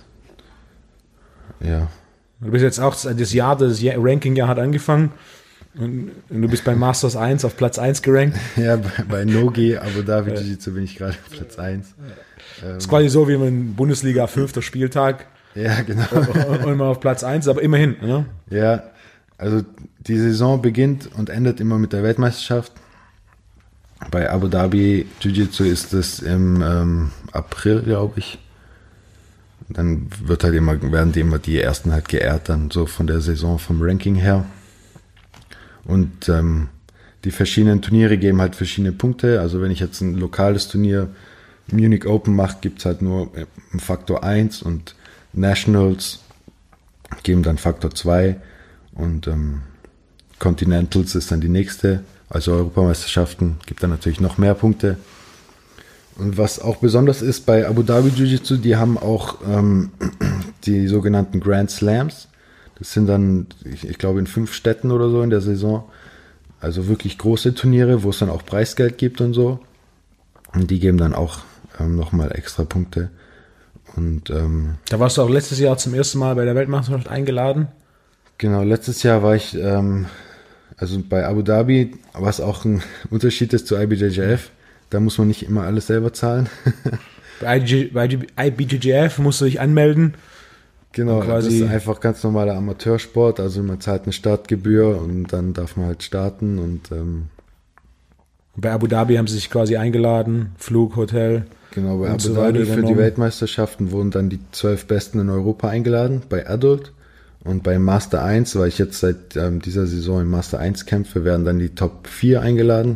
ja. Du bist jetzt auch, das Ranking-Jahr hat angefangen und du bist bei Masters 1 auf Platz 1 gerankt. Ja, bei Nogi Abu Dhabi Jiu-Jitsu bin ich gerade auf Platz 1. Das ist quasi so wie in Bundesliga 5. Spieltag. Ja, genau. Und mal auf Platz 1, aber immerhin. Ne? Ja, also die Saison beginnt und endet immer mit der Weltmeisterschaft. Bei Abu Dhabi Jiu-Jitsu ist es im April, glaube ich. Dann werden die ersten halt geehrt, dann so von der Saison, vom Ranking her. Und die verschiedenen Turniere geben halt verschiedene Punkte. Also wenn ich jetzt ein lokales Turnier Munich Open mache, gibt es halt nur einen Faktor 1 und Nationals geben dann Faktor 2 und Continentals ist dann die nächste. Also Europameisterschaften gibt dann natürlich noch mehr Punkte. Und was auch besonders ist bei Abu Dhabi Jiu-Jitsu, die haben auch die sogenannten Grand Slams. Das sind dann, ich glaube, in 5 Städten oder so in der Saison. Also wirklich große Turniere, wo es dann auch Preisgeld gibt und so. Und die geben dann auch nochmal extra Punkte. Und da warst du auch letztes Jahr zum ersten Mal bei der Weltmeisterschaft eingeladen. Genau, letztes Jahr war ich, also bei Abu Dhabi, was auch ein Unterschied ist zu IBJJF, da muss man nicht immer alles selber zahlen. Bei IBJJF musst du dich anmelden. Genau, das ist einfach ganz normaler Amateursport, also man zahlt eine Startgebühr und dann darf man halt starten und bei Abu Dhabi haben sie sich quasi eingeladen, Flug, Hotel. Genau, bei Abu Dhabi für die Weltmeisterschaften wurden dann die 12 Besten in Europa eingeladen, bei Adult. Und bei Master 1, weil ich jetzt seit dieser Saison im Master 1 kämpfe, werden dann die Top 4 eingeladen.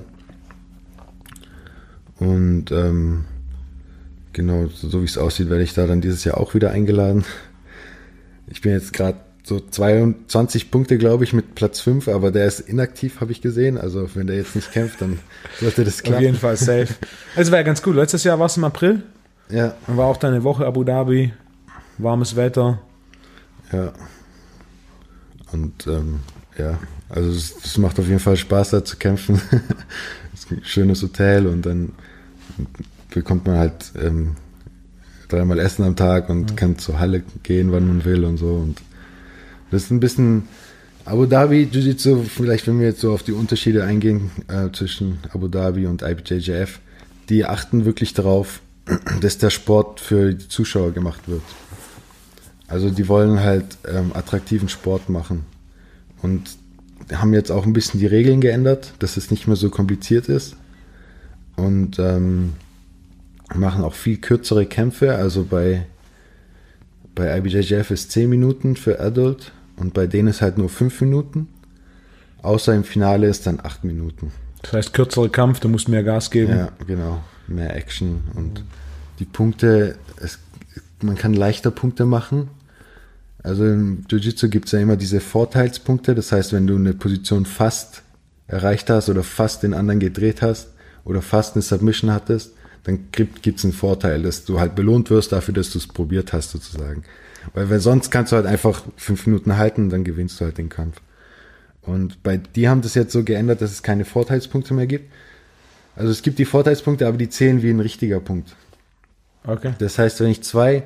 Und genau, so wie es aussieht, werde ich da dann dieses Jahr auch wieder eingeladen. Ich bin jetzt gerade so 22 Punkte, glaube ich, mit Platz 5, aber der ist inaktiv, habe ich gesehen. Also wenn der jetzt nicht kämpft, dann sollte das klappen. Auf jeden Fall safe. Also war ja ganz gut. Letztes Jahr war es im April. Ja. Dann war auch da eine Woche Abu Dhabi, warmes Wetter. Ja. Und ja, also es macht auf jeden Fall Spaß, da zu kämpfen. Es ist ein schönes Hotel und dann bekommt man halt 3-mal Essen am Tag und kann zur Halle gehen, wann man will und so. Und das ist ein bisschen Abu Dhabi Jiu-Jitsu, vielleicht wenn wir jetzt so auf die Unterschiede eingehen zwischen Abu Dhabi und IBJJF, die achten wirklich darauf, dass der Sport für die Zuschauer gemacht wird. Also die wollen halt attraktiven Sport machen und haben jetzt auch ein bisschen die Regeln geändert, dass es nicht mehr so kompliziert ist und machen auch viel kürzere Kämpfe. Also bei IBJJF ist 10 Minuten für Adult und bei denen ist halt nur 5 Minuten, außer im Finale ist dann 8 Minuten. Das heißt, kürzerer Kampf, du musst mehr Gas geben. Ja, genau. mehr Action und die Punkte, man kann leichter Punkte machen. Also im Jiu-Jitsu gibt es ja immer diese Vorteilspunkte, das heißt, wenn du eine Position fast erreicht hast oder fast den anderen gedreht hast oder fast eine Submission hattest, dann gibt es einen Vorteil, dass du halt belohnt wirst dafür, dass du es probiert hast sozusagen. Weil sonst kannst du halt einfach 5 Minuten halten und dann gewinnst du halt den Kampf. Und die haben das jetzt so geändert, dass es keine Vorteilspunkte mehr gibt. Also es gibt die Vorteilspunkte, aber die zählen wie ein richtiger Punkt. Okay. Das heißt, wenn ich 2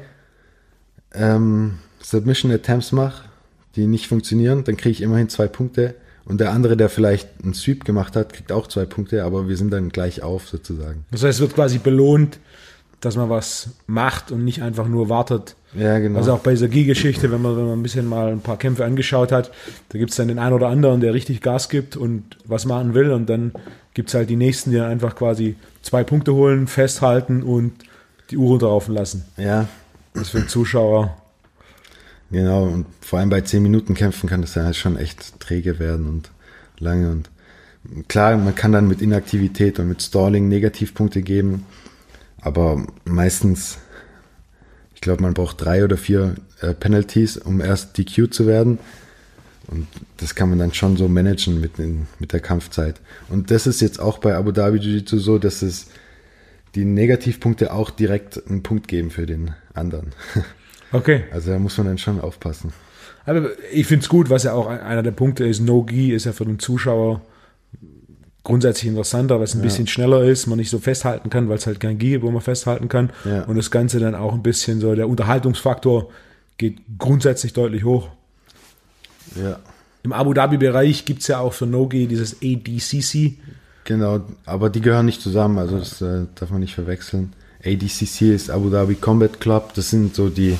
Submission Attempts mache, die nicht funktionieren, dann kriege ich immerhin 2 Punkte. Und der andere, der vielleicht einen Sweep gemacht hat, kriegt auch 2 Punkte, aber wir sind dann gleich auf sozusagen. Das heißt, es wird quasi belohnt, dass man was macht und nicht einfach nur wartet. Ja, genau. Also auch bei dieser Gi-Geschichte, wenn man ein bisschen mal ein paar Kämpfe angeschaut hat, da gibt es dann den einen oder anderen, der richtig Gas gibt und was machen will, und dann gibt es halt die nächsten, die dann einfach quasi 2 Punkte holen, festhalten und die Uhr runterlaufen lassen. Ja. Das ist für den Zuschauer. Genau, und vor allem bei 10 Minuten Kämpfen kann das ja halt schon echt träge werden und lange. Und klar, man kann dann mit Inaktivität und mit Stalling Negativpunkte geben, aber meistens, ich glaube, man braucht 3 oder 4 Penalties, um erst DQ zu werden. Und das kann man dann schon so managen mit der Kampfzeit. Und das ist jetzt auch bei Abu Dhabi Jiu-Jitsu so, dass es die Negativpunkte auch direkt einen Punkt geben für den anderen. Okay. Also da muss man dann schon aufpassen. Aber ich finde es gut, was ja auch einer der Punkte ist, No-Gi ist ja für den Zuschauer grundsätzlich interessanter, weil es ein bisschen schneller ist, man nicht so festhalten kann, weil es halt kein Gi gibt, wo man festhalten kann. Ja. Und das Ganze dann auch ein bisschen so, der Unterhaltungsfaktor geht grundsätzlich deutlich hoch. Ja. Im Abu Dhabi-Bereich gibt es ja auch für No-Gi dieses ADCC. Genau, aber die gehören nicht zusammen, also das darf man nicht verwechseln. ADCC ist Abu Dhabi Combat Club, das sind so die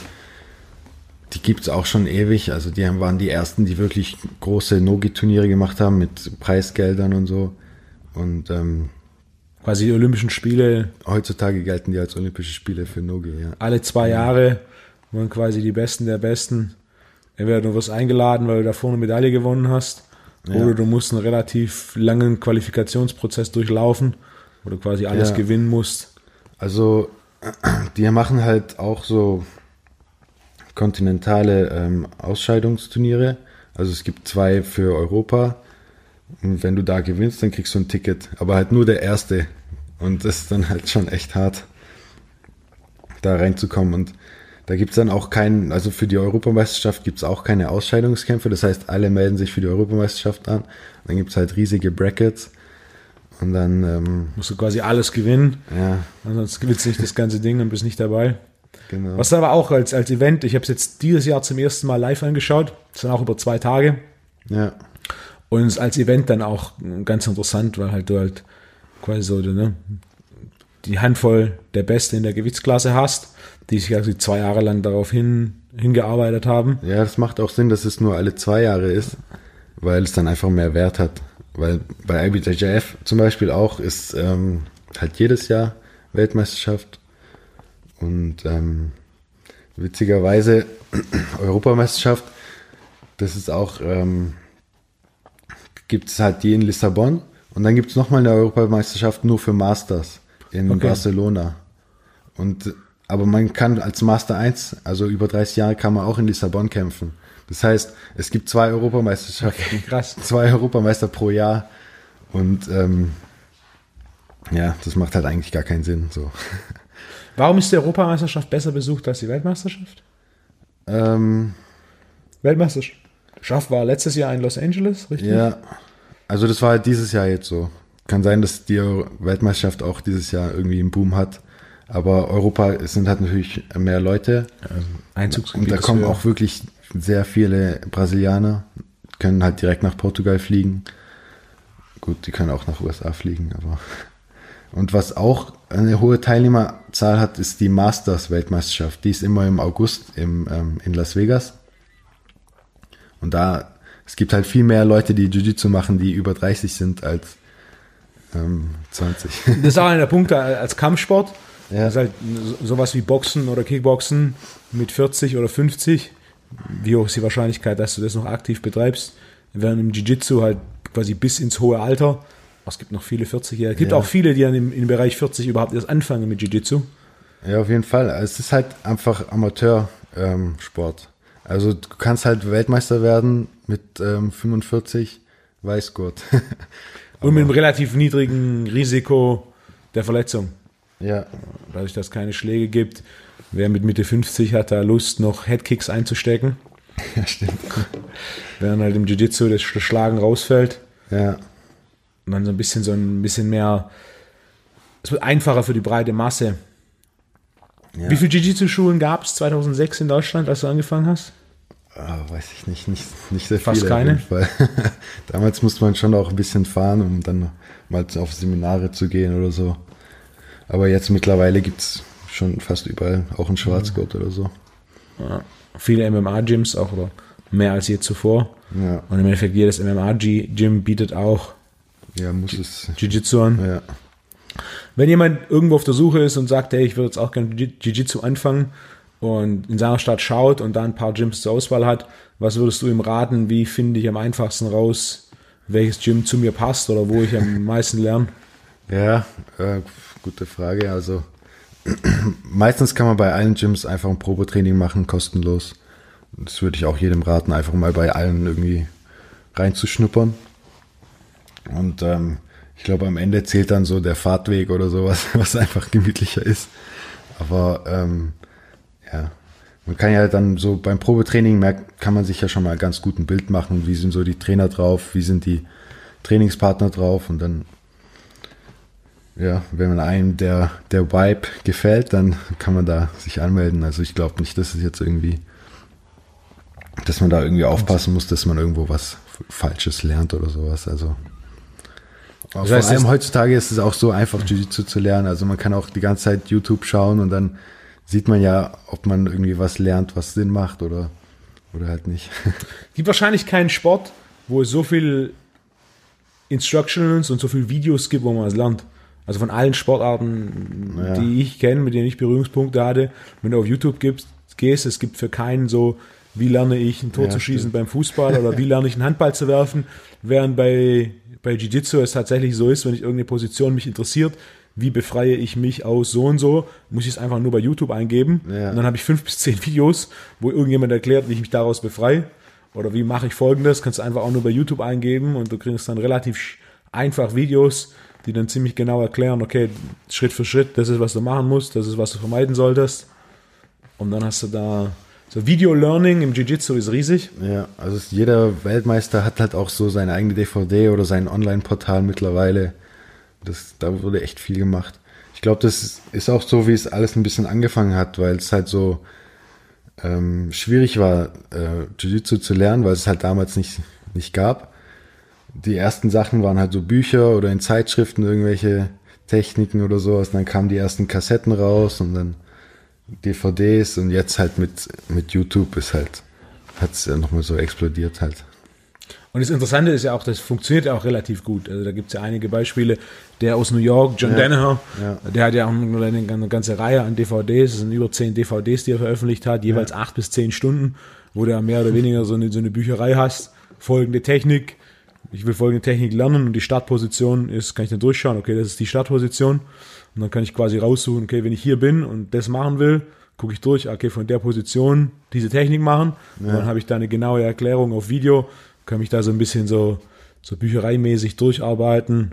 gibt es auch schon ewig, also die waren die ersten, die wirklich große No-Gi-Turniere gemacht haben mit Preisgeldern und so. Und quasi die Olympischen Spiele. Heutzutage gelten die als Olympische Spiele für No-Gi, ja. Alle 2 Jahre waren quasi die Besten der Besten. Entweder du wirst eingeladen, weil du da vorne eine Medaille gewonnen hast, oder du musst einen relativ langen Qualifikationsprozess durchlaufen, wo du quasi alles gewinnen musst. Also die machen halt auch so kontinentale Ausscheidungsturniere. Also es gibt 2 für Europa. Und wenn du da gewinnst, dann kriegst du ein Ticket. Aber halt nur der erste. Und das ist dann halt schon echt hart, da reinzukommen. Und da gibt es dann auch also für die Europameisterschaft gibt es auch keine Ausscheidungskämpfe. Das heißt, alle melden sich für die Europameisterschaft an. Dann gibt es halt riesige Brackets. Und dann musst du quasi alles gewinnen. Ja. Ansonsten gewinnst du nicht das ganze Ding und bist nicht dabei. Genau. Was aber auch als Event, ich habe es jetzt dieses Jahr zum ersten Mal live angeschaut. Das dann auch über 2 Tage. Ja. Und es ist als Event dann auch ganz interessant, weil halt du halt quasi so die Handvoll der Besten in der Gewichtsklasse hast, die sich also 2 Jahre lang darauf hingearbeitet haben. Ja, das macht auch Sinn, dass es nur alle 2 Jahre ist, weil es dann einfach mehr Wert hat. Weil bei IBJJF zum Beispiel auch ist halt jedes Jahr Weltmeisterschaft und witzigerweise Europameisterschaft, das ist auch, gibt es halt die in Lissabon und dann gibt es nochmal eine Europameisterschaft nur für Masters in Barcelona. Aber man kann als Master 1, also über 30 Jahre, kann man auch in Lissabon kämpfen. Das heißt, es gibt 2 Europameisterschaften, Okay, krass. 2 Europameister pro Jahr und ja, das macht halt eigentlich gar keinen Sinn. So. Warum ist die Europameisterschaft besser besucht als die Weltmeisterschaft? Weltmeisterschaft war letztes Jahr in Los Angeles, richtig? Ja, also das war halt dieses Jahr jetzt so. Kann sein, dass die Weltmeisterschaft auch dieses Jahr irgendwie einen Boom hat. Aber Europa, es sind halt natürlich mehr Leute. Einzugsgebiet. Und da kommen auch wirklich sehr viele Brasilianer, können halt direkt nach Portugal fliegen. Gut, die können auch nach USA fliegen, aber. Und was auch eine hohe Teilnehmerzahl hat, ist die Masters-Weltmeisterschaft. Die ist immer im August in Las Vegas. Und es gibt halt viel mehr Leute, die Jiu-Jitsu machen, die über 30 sind als 20. Das ist auch einer der Punkte als Kampfsport. Ja. Das ist halt sowas wie Boxen oder Kickboxen mit 40 oder 50. Wie hoch ist die Wahrscheinlichkeit, dass du das noch aktiv betreibst? Während im Jiu-Jitsu halt quasi bis ins hohe Alter Es gibt noch viele 40-Jährige. Es gibt auch viele, die dann im Bereich 40 überhaupt erst anfangen mit Jiu-Jitsu. Ja, auf jeden Fall. Es ist halt einfach Amateursport. Also du kannst halt Weltmeister werden mit 45 Weißgurt. Und mit einem relativ niedrigen Risiko der Verletzung. Ja. Dadurch, dass es keine Schläge gibt. Wer mit Mitte 50 hat da Lust, noch Headkicks einzustecken. Ja, stimmt. Während halt im Jiu-Jitsu das Schlagen rausfällt. Ja. Und dann so ein bisschen mehr, es wird einfacher für die breite Masse. Ja. Wie viele Jiu-Jitsu-Schulen gab es 2006 in Deutschland, als du angefangen hast? Weiß ich nicht sehr Fast viele. keine? Auf jeden Fall. Damals musste man schon auch ein bisschen fahren, um dann mal auf Seminare zu gehen oder so. Aber jetzt mittlerweile gibt es schon fast überall auch einen Schwarzgurt oder so. Ja. Viele MMA-Gyms auch, oder mehr als je zuvor. Ja. Und im Endeffekt jedes MMA-Gym bietet auch Muss es. Jiu-Jitsu an. Ja. Wenn jemand irgendwo auf der Suche ist und sagt, hey, ich würde jetzt auch gerne Jiu-Jitsu anfangen und in seiner Stadt schaut und da ein paar Gyms zur Auswahl hat, was würdest du ihm raten? Wie finde ich am einfachsten raus, welches Gym zu mir passt oder wo ich am meisten lerne? Ja, gute Frage. Also meistens kann man bei allen Gyms einfach ein Probetraining machen, kostenlos. Das würde ich auch jedem raten, einfach mal bei allen irgendwie reinzuschnuppern. Und ich glaube, am Ende zählt dann so der Fahrtweg oder sowas, was einfach gemütlicher ist. Aber man kann ja dann so beim Probetraining kann man sich ja schon mal ganz gut ein Bild machen, wie sind so die Trainer drauf, wie sind die Trainingspartner drauf und dann wenn man einem der Vibe gefällt, dann kann man da sich anmelden. Also ich glaube nicht, dass es jetzt irgendwie, dass man da irgendwie aufpassen muss, dass man irgendwo was Falsches lernt oder sowas. Also vor allem heutzutage ist es auch so einfach, Jiu-Jitsu zu lernen. Also man kann auch die ganze Zeit YouTube schauen und dann sieht man ja, ob man irgendwie was lernt, was Sinn macht oder halt nicht. Es gibt wahrscheinlich keinen Sport, wo es so viel Instructionals und so viele Videos gibt, wo man was lernt. Also von allen Sportarten, die ich kenne, mit denen ich Berührungspunkte hatte, wenn du auf YouTube gehst, es gibt für keinen so, wie lerne ich ein Tor zu schießen beim Fußball oder wie lerne ich einen Handball zu werfen, während bei Jiu-Jitsu es tatsächlich so ist, wenn ich irgendeine Position mich interessiert, wie befreie ich mich aus so und so, muss ich es einfach nur bei YouTube eingeben und dann habe ich 5 bis 10 Videos, wo irgendjemand erklärt, wie ich mich daraus befreie oder wie mache ich Folgendes, kannst du einfach auch nur bei YouTube eingeben und du kriegst dann relativ einfach Videos, die dann ziemlich genau erklären, okay, Schritt für Schritt, das ist, was du machen musst, das ist, was du vermeiden solltest. Und dann hast du da, so Video-Learning im Jiu-Jitsu ist riesig. Ja, also jeder Weltmeister hat halt auch so seine eigene DVD oder sein Online-Portal mittlerweile. Da wurde echt viel gemacht. Ich glaube, das ist auch so, wie es alles ein bisschen angefangen hat, weil es halt so schwierig war, Jiu-Jitsu zu lernen, weil es halt damals nicht gab. Die ersten Sachen waren halt so Bücher oder in Zeitschriften irgendwelche Techniken oder sowas. Und dann kamen die ersten Kassetten raus und dann DVDs und jetzt halt mit YouTube hat es ja nochmal so explodiert halt. Und das Interessante ist ja auch, das funktioniert ja auch relativ gut. Also da gibt es ja einige Beispiele. Der aus New York, John Danaher, der hat ja auch eine ganze Reihe an DVDs. Es sind über 10 DVDs, die er veröffentlicht hat, jeweils 8 bis 10 Stunden, wo du mehr oder weniger so eine Bücherei hast. Folgende Technik. Ich will folgende Technik lernen und die Startposition ist, kann ich dann durchschauen, okay, das ist die Startposition und dann kann ich quasi raussuchen, okay, wenn ich hier bin und das machen will, gucke ich durch, okay, von der Position diese Technik machen und dann habe ich da eine genaue Erklärung auf Video, kann mich da so ein bisschen so büchereimäßig durcharbeiten.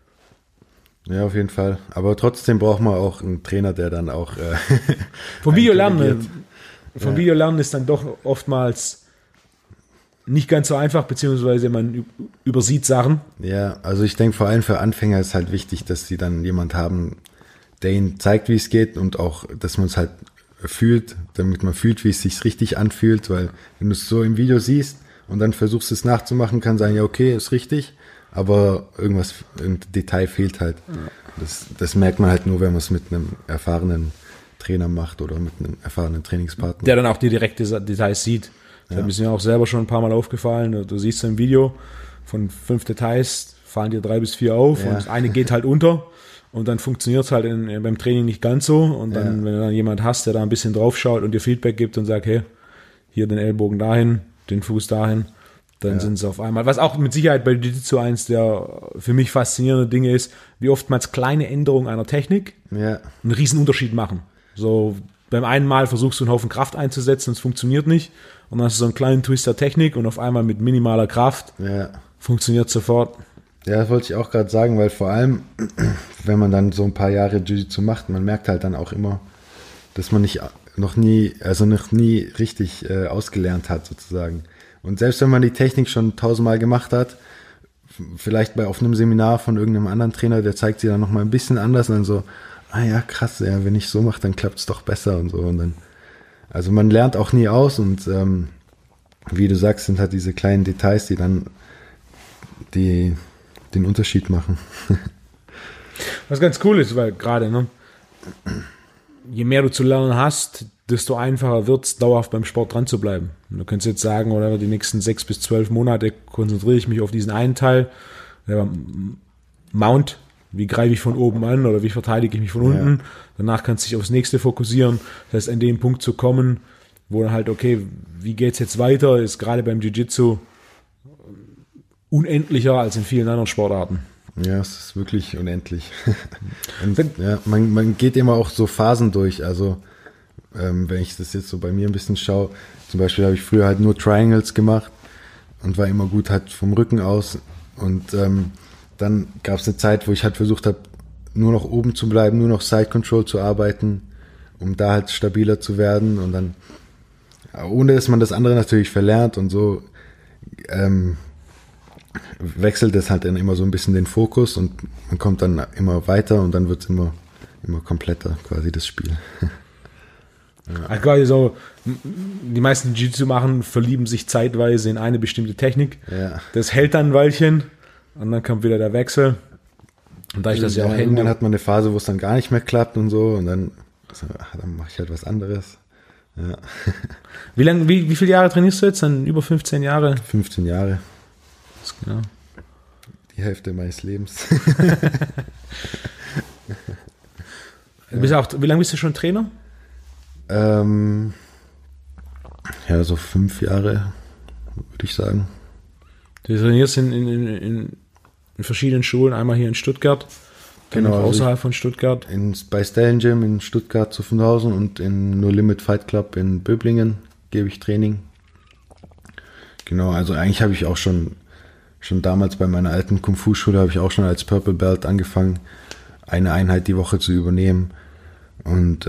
Ja, auf jeden Fall. Aber trotzdem braucht man auch einen Trainer, der dann auch vom Videolernen ist dann doch oftmals nicht ganz so einfach, beziehungsweise man übersieht Sachen. Ja, also ich denke vor allem für Anfänger ist halt wichtig, dass sie dann jemand haben, der ihnen zeigt, wie es geht und auch, dass man es halt fühlt, damit man fühlt, wie es sich richtig anfühlt, weil wenn du es so im Video siehst und dann versuchst es nachzumachen, kann sein, ja okay, ist richtig, aber irgendein Detail fehlt halt. Ja. Das merkt man halt nur, wenn man es mit einem erfahrenen Trainer macht oder mit einem erfahrenen Trainingspartner. Der dann auch die direkten Details sieht. Das ist mir auch selber schon ein paar Mal aufgefallen. Du siehst im Video von 5 Details, fallen dir 3 bis 4 auf und das eine geht halt unter und dann funktioniert es halt beim Training nicht ganz so und dann, wenn du dann jemand hast, der da ein bisschen drauf schaut und dir Feedback gibt und sagt, hey, hier den Ellbogen dahin, den Fuß dahin, dann sind sie auf einmal. Was auch mit Sicherheit bei Jiu-Jitsu eins der für mich faszinierenden Dinge ist, wie oftmals kleine Änderungen einer Technik einen riesen Unterschied machen. So beim einen Mal versuchst du einen Haufen Kraft einzusetzen und es funktioniert nicht. Und dann hast du so einen kleinen Twist der Technik und auf einmal mit minimaler Kraft funktioniert sofort. Ja, das wollte ich auch gerade sagen, weil vor allem, wenn man dann so ein paar Jahre Jiu-Jitsu macht, man merkt halt dann auch immer, dass man noch nie richtig ausgelernt hat sozusagen. Und selbst wenn man die Technik schon 1000-mal gemacht hat, vielleicht auf einem Seminar von irgendeinem anderen Trainer, der zeigt sie dann nochmal ein bisschen anders und dann so, krass, ja, wenn ich so mache, dann klappt es doch besser und so. Und dann, also man lernt auch nie aus und wie du sagst, sind halt diese kleinen Details, die dann den Unterschied machen. Was ganz cool ist, weil gerade, ne, je mehr du zu lernen hast, desto einfacher wird es, dauerhaft beim Sport dran zu bleiben. Und du könntest jetzt sagen, oder die nächsten 6 bis 12 Monate konzentriere ich mich auf diesen einen Teil. Mount, wie greife ich von oben an oder wie verteidige ich mich von unten. Danach kannst du dich aufs nächste fokussieren. Das heißt, an den Punkt zu kommen, wo dann halt, okay, wie geht's jetzt weiter, ist gerade beim Jiu-Jitsu unendlicher als in vielen anderen Sportarten. Ja, es ist wirklich unendlich. Und, man geht immer auch so Phasen durch. Also wenn ich das jetzt so bei mir ein bisschen schaue, zum Beispiel habe ich früher halt nur Triangles gemacht und war immer gut halt vom Rücken aus. Und dann gab es eine Zeit, wo ich halt versucht habe, nur noch oben zu bleiben, nur noch Side Control zu arbeiten, um da halt stabiler zu werden. Und dann, ohne dass man das andere natürlich verlernt und so, wechselt es halt dann immer so ein bisschen den Fokus und man kommt dann immer weiter und dann wird es immer kompletter, quasi das Spiel. Also quasi so, die meisten Jiu-Jitsu machen, verlieben sich zeitweise in eine bestimmte Technik. Ja. Das hält dann ein Weilchen und dann kommt wieder der Wechsel. Und da ich das ja auch irgendwann hat man eine Phase, wo es dann gar nicht mehr klappt und so und dann mache ich halt was anderes. Ja. Wie viele Jahre trainierst du jetzt? Dann über 15 Jahre? 15 Jahre. Genau. Die Hälfte meines Lebens. Wie lange bist du schon Trainer? So 5 Jahre, würde ich sagen. Du trainierst in verschiedenen Schulen, einmal hier in Stuttgart, dann genau, auch außerhalb von Stuttgart. Bei Stallion Gym in Stuttgart zu Fundhausen und in No Limit Fight Club in Böblingen gebe ich Training. Genau, also eigentlich habe ich auch schon damals bei meiner alten Kung-Fu-Schule habe ich auch schon als Purple Belt angefangen, eine Einheit die Woche zu übernehmen. Und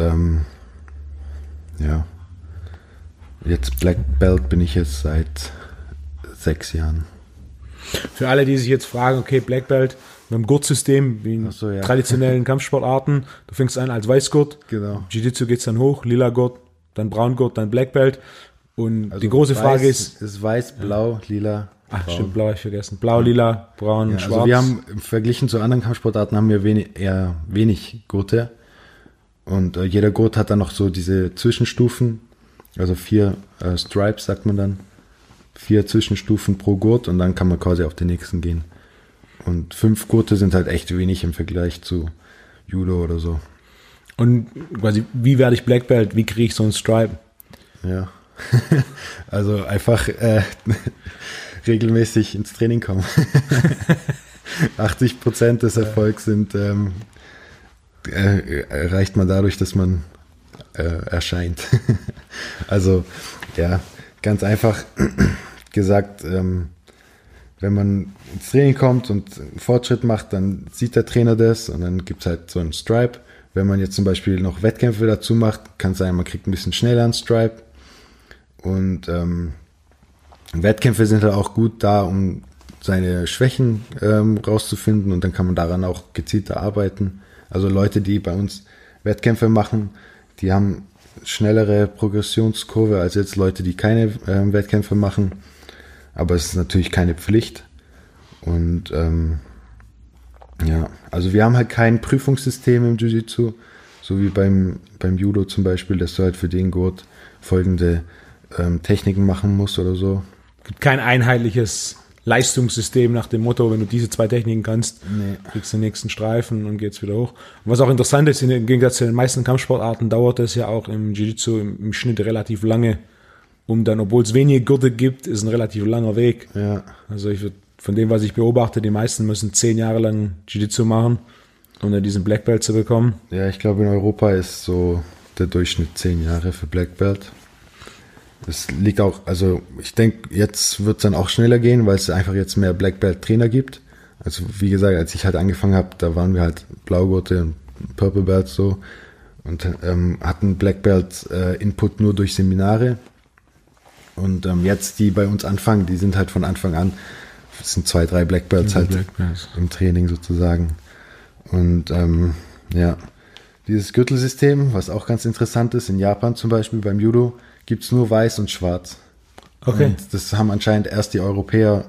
jetzt Black Belt bin ich jetzt seit 6 Jahren. Für alle, die sich jetzt fragen, okay, Black Belt mit dem Gurtsystem, wie in traditionellen Kampfsportarten, du fängst an als Weißgurt, genau. Jiu-Jitsu geht's dann hoch, lila Gurt, dann Braungurt, dann Black Belt. Und also die große Frage ist weiß, blau, lila. Ach, stimmt, blau habe ich vergessen. Blau, lila, braun, schwarz. Also wir haben verglichen zu anderen Kampfsportarten haben wir eher wenig Gurte. Und jeder Gurt hat dann noch so diese Zwischenstufen, also 4 Stripes, sagt man dann. 4 Zwischenstufen pro Gurt und dann kann man quasi auf den nächsten gehen. Und 5 Gurte sind halt echt wenig im Vergleich zu Judo oder so. Und quasi, wie werde ich Black Belt? Wie kriege ich so einen Stripe? Ja, also einfach regelmäßig ins Training kommen. 80% des Erfolgs erreicht man dadurch, dass man erscheint. Also ja, ganz einfach gesagt, wenn man ins Training kommt und einen Fortschritt macht, dann sieht der Trainer das und dann gibt es halt so einen Stripe. Wenn man jetzt zum Beispiel noch Wettkämpfe dazu macht, kann es sein, man kriegt ein bisschen schneller einen Stripe. Und Wettkämpfe sind halt auch gut da, um seine Schwächen rauszufinden und dann kann man daran auch gezielter arbeiten. Also Leute, die bei uns Wettkämpfe machen, die haben schnellere Progressionskurve als jetzt Leute, die keine Wettkämpfe machen. Aber es ist natürlich keine Pflicht. Und also wir haben halt kein Prüfungssystem im Jiu-Jitsu, so wie beim Judo zum Beispiel, dass du halt für den Gurt folgende Techniken machen musst oder so. Es gibt kein einheitliches Leistungssystem nach dem Motto, wenn du diese 2 Techniken kannst, kriegst du den nächsten Streifen und geht's wieder hoch. Und was auch interessant ist, im Gegensatz zu den meisten Kampfsportarten dauert es ja auch im Jiu-Jitsu im Schnitt relativ lange, um dann, obwohl es wenige Gürtel gibt, ist ein relativ langer Weg. Ja. Also ich würde, von dem, was ich beobachte, die meisten müssen 10 Jahre lang Jiu-Jitsu machen, um dann diesen Black Belt zu bekommen. Ja, ich glaube in Europa ist so der Durchschnitt 10 Jahre für Black Belt. Das liegt auch, also ich denke, jetzt wird es dann auch schneller gehen, weil es einfach jetzt mehr Black Belt Trainer gibt. Also wie gesagt, als ich halt angefangen habe, da waren wir halt Blaugurte und Purple Belt so und hatten Black Belt Input nur durch Seminare. Und jetzt, die bei uns anfangen, die sind halt von Anfang an, es sind 2, 3 Black Belts halt Black Belts. im Training sozusagen. Und ja, dieses Gürtelsystem, was auch ganz interessant ist, in Japan zum Beispiel beim Judo, gibt es nur weiß und schwarz. Okay. Und das haben anscheinend erst die Europäer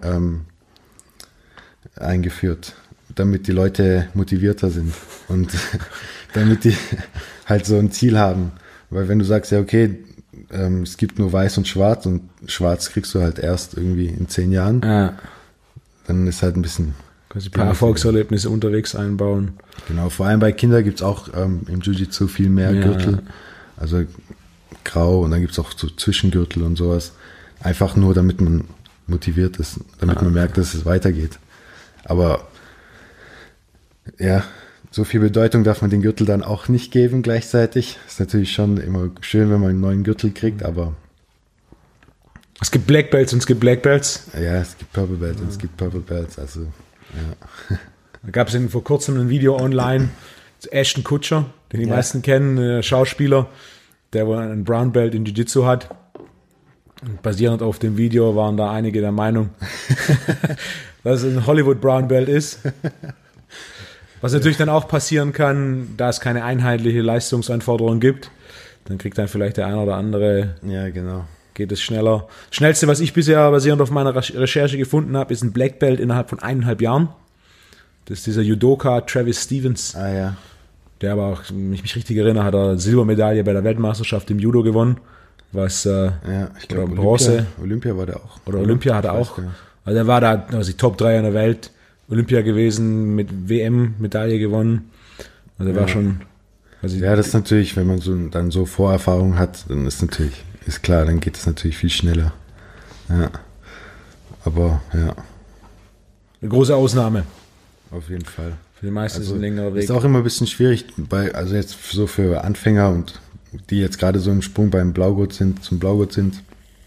eingeführt, damit die Leute motivierter sind und damit die halt so ein Ziel haben. Weil wenn du sagst, ja okay, es gibt nur weiß und schwarz kriegst du halt erst irgendwie in 10 Jahren, dann ist halt ein bisschen... Quasi ein paar Erfolgserlebnisse unterwegs einbauen. Genau, vor allem bei Kindern gibt es auch im Jiu-Jitsu viel mehr Gürtel, also grau und dann gibt es auch so Zwischengürtel und sowas. Einfach nur, damit man motiviert ist, damit man merkt, dass es weitergeht. Aber ja, so viel Bedeutung darf man den Gürtel dann auch nicht geben gleichzeitig. Ist natürlich schon immer schön, wenn man einen neuen Gürtel kriegt, aber... Es gibt Black Belts und es gibt Black Belts. Ja, es gibt Purple Belts und es gibt Purple Belts, also ja. Da gab es vor kurzem ein Video online zu Ashton Kutcher, den die meisten kennen, Schauspieler, der wohl einen Brown Belt in Jiu-Jitsu hat. Und basierend auf dem Video waren da einige der Meinung, dass es ein Hollywood Brown Belt ist. Was natürlich dann auch passieren kann, da es keine einheitliche Leistungsanforderung gibt, dann kriegt dann vielleicht der eine oder andere, Ja, genau. geht es schneller. Schnellste, was ich bisher basierend auf meiner Recherche gefunden habe, ist ein Black Belt innerhalb von 1,5 Jahren. Das ist dieser Judoka Travis Stevens. Ah ja. Der aber auch, wenn ich mich richtig erinnere, hat er Silbermedaille bei der Weltmeisterschaft im Judo gewonnen. Was, Ja, ich glaube Bronze. Olympia war der auch. Oder Olympia hat er auch. Also er war da, also die Top 3 in der Welt. Olympia gewesen, mit WM-Medaille gewonnen. Also er war schon... Also Ja, das ist natürlich, wenn man dann so Vorerfahrung hat, dann ist klar, dann geht es natürlich viel schneller. Ja. Aber ja, eine große Ausnahme. auf jeden Fall. Für die meisten ist ein längerer Weg. Ist auch immer ein bisschen schwierig, also jetzt so für Anfänger und die jetzt gerade so im Sprung zum Blaugurt sind.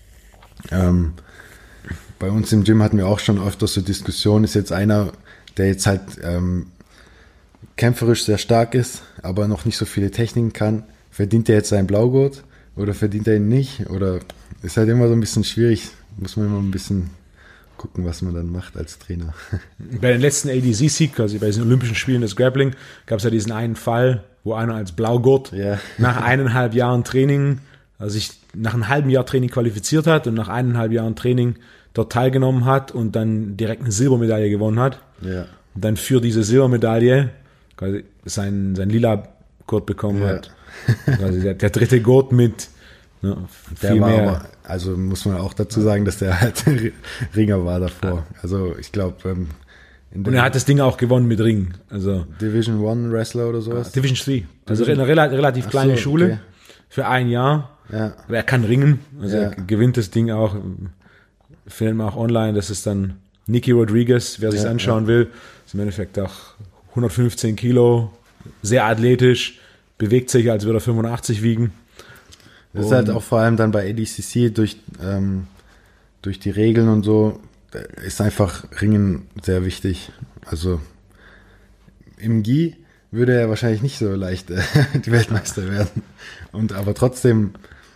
Bei uns im Gym hatten wir auch schon öfters so Diskussionen, ist jetzt einer, der jetzt halt kämpferisch sehr stark ist, aber noch nicht so viele Techniken kann. Verdient er jetzt seinen Blaugurt oder verdient er ihn nicht? Oder ist halt immer so ein bisschen schwierig, muss man immer ein bisschen gucken, was man dann macht als Trainer. Bei den letzten ADC-Sieg, also bei diesen Olympischen Spielen des Grappling, gab es ja diesen einen Fall, wo einer als Blaugurt nach 1,5 Jahren Training, also sich nach einem halben Jahr Training qualifiziert hat und nach 1,5 Jahren Training dort teilgenommen hat und dann direkt eine Silbermedaille gewonnen hat. Ja. Und dann für diese Silbermedaille quasi sein lila Gurt bekommen hat. Also der dritte Gurt mit viel war mehr. Aber, also muss man auch dazu sagen, dass der halt Ringer war davor. Also ich glaube, und er hat das Ding auch gewonnen mit Ring. Also Division 1 Wrestler oder sowas. Division 3. Also eine relativ kleine Schule okay. für ein Jahr. Ja. Aber er kann ringen. Also er gewinnt das Ding auch. Findet man auch online. Das ist dann Nicky Rodriguez, wer sich anschauen will. Ist im Endeffekt auch 115 Kilo, sehr athletisch, bewegt sich, als würde er 85 wiegen. Das ist halt auch vor allem dann bei ADCC durch die Regeln und so, ist einfach Ringen sehr wichtig. Also im Gi würde er wahrscheinlich nicht so leicht die Weltmeister werden. Aber trotzdem,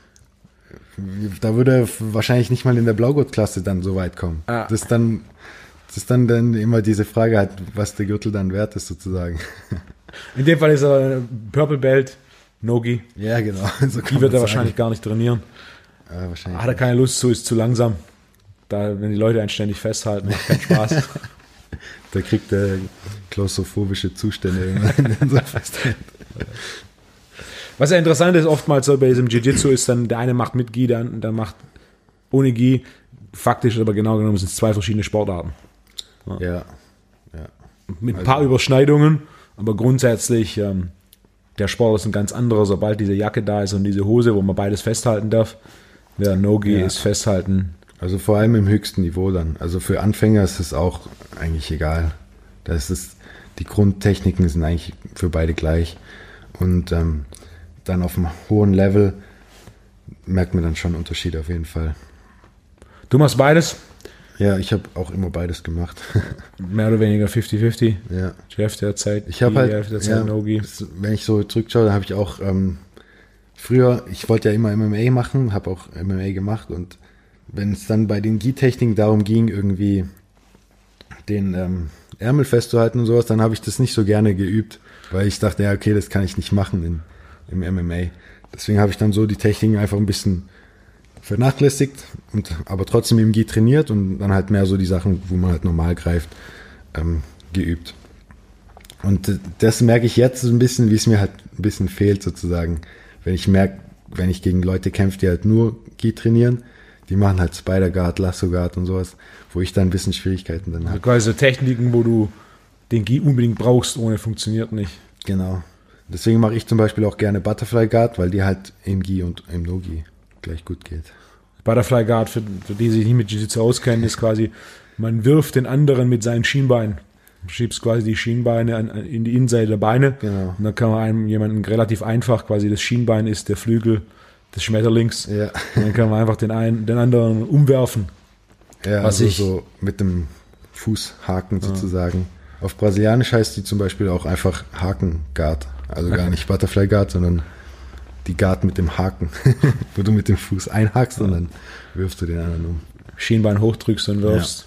da würde er wahrscheinlich nicht mal in der Blaugurt-Klasse dann so weit kommen. Das ist dann immer diese Frage halt, was der Gürtel dann wert ist sozusagen. In dem Fall ist er Purple Belt, Nogi. Ja, genau. So Die wird er wahrscheinlich gar nicht trainieren. Wahrscheinlich Hat er keine Lust zu, ist zu langsam. Da, wenn die Leute einen ständig festhalten, macht keinen Spaß. Da kriegt er klaustrophobische Zustände, wenn man ihn so festhält. Was ja interessant ist, oftmals so bei diesem Jiu-Jitsu ist dann, der eine macht mit Gi, der andere macht ohne Gi. Faktisch, aber genau genommen sind es 2 verschiedene Sportarten. Ja. Mit ein paar Überschneidungen, aber grundsätzlich der Sport ist ein ganz anderer, sobald diese Jacke da ist und diese Hose, wo man beides festhalten darf. Ja, No-Gi ist festhalten. Also vor allem im höchsten Niveau dann. Also für Anfänger ist es auch eigentlich egal. Die Grundtechniken sind eigentlich für beide gleich. Und dann auf einem hohen Level merkt man dann schon Unterschied auf jeden Fall. Du machst beides? Ja, ich habe auch immer beides gemacht. Mehr oder weniger 50-50. Ja. Jeff derzeit. Ich habe halt, No-Gi. wenn ich so zurückschaue, da habe ich auch früher, ich wollte ja immer MMA machen, habe auch MMA gemacht und wenn es dann bei den Gi-Techniken darum ging, irgendwie den Ärmel festzuhalten und sowas, dann habe ich das nicht so gerne geübt, weil ich dachte, ja, okay, das kann ich nicht machen im MMA. Deswegen habe ich dann so die Techniken einfach ein bisschen vernachlässigt, aber trotzdem im Gi trainiert und dann halt mehr so die Sachen, wo man halt normal greift, geübt. Und das merke ich jetzt so ein bisschen, wie es mir halt ein bisschen fehlt sozusagen. Wenn ich gegen Leute kämpfe, die halt nur Gi trainieren, die machen halt Spider-Guard, Lasso-Guard und sowas, wo ich dann ein bisschen Schwierigkeiten dann habe. Also quasi so Techniken, wo du den Gi unbedingt brauchst, ohne funktioniert nicht. Genau. Deswegen mache ich zum Beispiel auch gerne Butterfly Guard, weil die halt im Gi und im No-Gi gleich gut geht. Butterfly Guard, für die sich nicht mit Jiu-Jitsu auskennen, ist quasi, man wirft den anderen mit seinen Schienbeinen. Du schiebst quasi die Schienbeine in die Innenseite der Beine. Genau. Und dann kann man jemanden relativ einfach, quasi das Schienbein ist der Flügel des Schmetterlings. Ja. Und dann kann man einfach den anderen umwerfen. Ja, also so mit dem Fußhaken sozusagen. Auf Brasilianisch heißt die zum Beispiel auch einfach Haken-Guard. Also gar nicht Butterfly Guard, sondern die Guard mit dem Haken, wo du mit dem Fuß einhakst und dann wirfst du den anderen um. Schienbein hochdrückst und wirfst.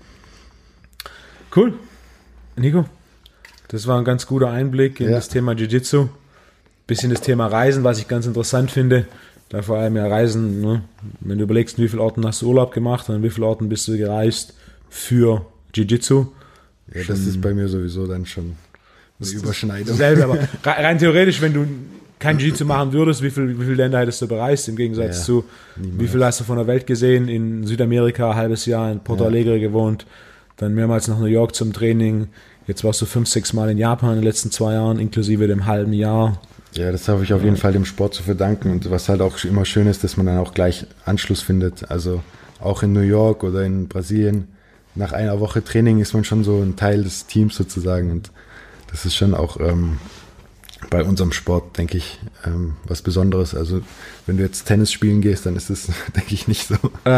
Ja. Cool. Nico, das war ein ganz guter Einblick in das Thema Jiu-Jitsu. Bisschen das Thema Reisen, was ich ganz interessant finde. Da vor allem ja Reisen, ne? Wenn du überlegst, wie viele Orten hast du Urlaub gemacht und an wie vielen Orten bist du gereist für Jiu-Jitsu. Ja, das ist bei mir sowieso dann schon eine Überschneidung. Selber, aber rein theoretisch, wenn du kein Jiu-Jitsu machen würdest, wie viele Länder hättest du bereist, im Gegensatz zu, niemals. Wie viel hast du von der Welt gesehen, in Südamerika, ein halbes Jahr in Porto Alegre gewohnt, dann mehrmals nach New York zum Training, jetzt warst du 5-6 Mal in Japan in den letzten 2 Jahren, inklusive dem halben Jahr. Ja, das habe ich auf jeden Fall dem Sport zu verdanken und was halt auch immer schön ist, dass man dann auch gleich Anschluss findet, also auch in New York oder in Brasilien, nach einer Woche Training ist man schon so ein Teil des Teams sozusagen und das ist schon auch bei unserem Sport, denke ich, was Besonderes. Also wenn du jetzt Tennis spielen gehst, dann ist das, denke ich, nicht so.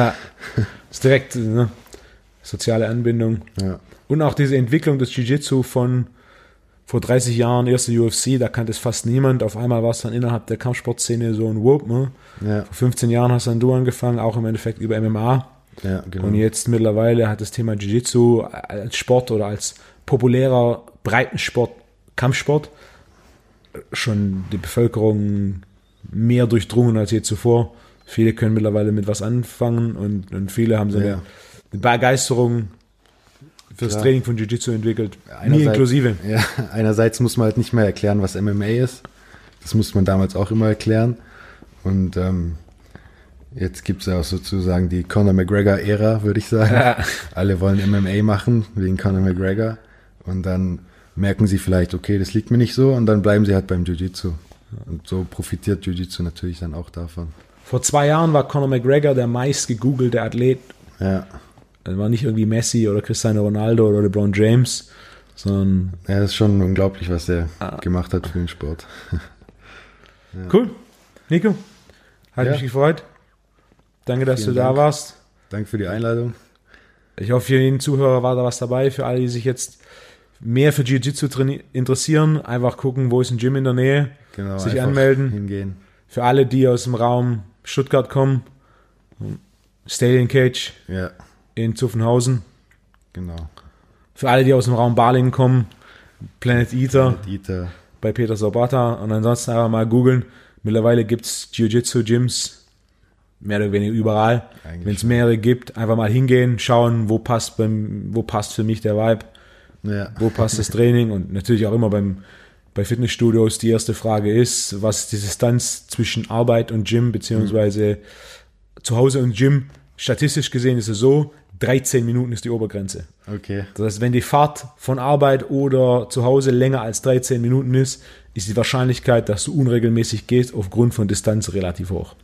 Ist direkt ne? Soziale Anbindung. Ja. Und auch diese Entwicklung des Jiu-Jitsu von vor 30 Jahren, erste UFC, da kannte es fast niemand. Auf einmal war es dann innerhalb der Kampfsportszene so ein Whoop. Ne? Ja. Vor 15 Jahren hast dann du angefangen, auch im Endeffekt über MMA. Ja, genau. Und jetzt mittlerweile hat das Thema Jiu-Jitsu als Sport oder als populärer Breitensport, Kampfsport, schon die Bevölkerung mehr durchdrungen als je zuvor. Viele können mittlerweile mit was anfangen und viele haben so eine Begeisterung fürs Training von Jiu-Jitsu entwickelt. Mir inklusive. Ja, einerseits muss man halt nicht mehr erklären, was MMA ist. Das musste man damals auch immer erklären. Und jetzt gibt es ja auch sozusagen die Conor McGregor-Ära, würde ich sagen. Ja. Alle wollen MMA machen wegen Conor McGregor. Und dann merken sie vielleicht, okay, das liegt mir nicht so. Und dann bleiben sie halt beim Jiu-Jitsu. Und so profitiert Jiu-Jitsu natürlich dann auch davon. Vor 2 Jahren war Conor McGregor der meist gegoogelte Athlet. Ja. Das war nicht irgendwie Messi oder Cristiano Ronaldo oder LeBron James, sondern... Ja, das ist schon unglaublich, was er gemacht hat für den Sport. Ja. Cool. Nico, hat mich gefreut. Danke, dass du da warst. Danke für die Einladung. Ich hoffe, für jeden Zuhörer war da was dabei. Für alle, die sich jetzt mehr für Jiu-Jitsu interessieren, einfach gucken, wo ist ein Gym in der Nähe, genau, sich anmelden. Hingehen. Für alle, die aus dem Raum Stuttgart kommen, Stallion Cage in Zuffenhausen. Genau. Für alle, die aus dem Raum Balingen kommen, Planet Eater. Bei Peter Sorbata. Und ansonsten einfach mal googeln. Mittlerweile gibt es Jiu-Jitsu-Gyms mehr oder weniger überall. Wenn es mehrere gibt, einfach mal hingehen, schauen, wo passt für mich der Vibe, wo passt das Training und natürlich auch immer bei Fitnessstudios die erste Frage ist, was ist die Distanz zwischen Arbeit und Gym, beziehungsweise zu Hause und Gym. Statistisch gesehen ist es so, 13 Minuten ist die Obergrenze. Okay. Das heißt, wenn die Fahrt von Arbeit oder zu Hause länger als 13 Minuten ist die Wahrscheinlichkeit, dass du unregelmäßig gehst, aufgrund von Distanz relativ hoch.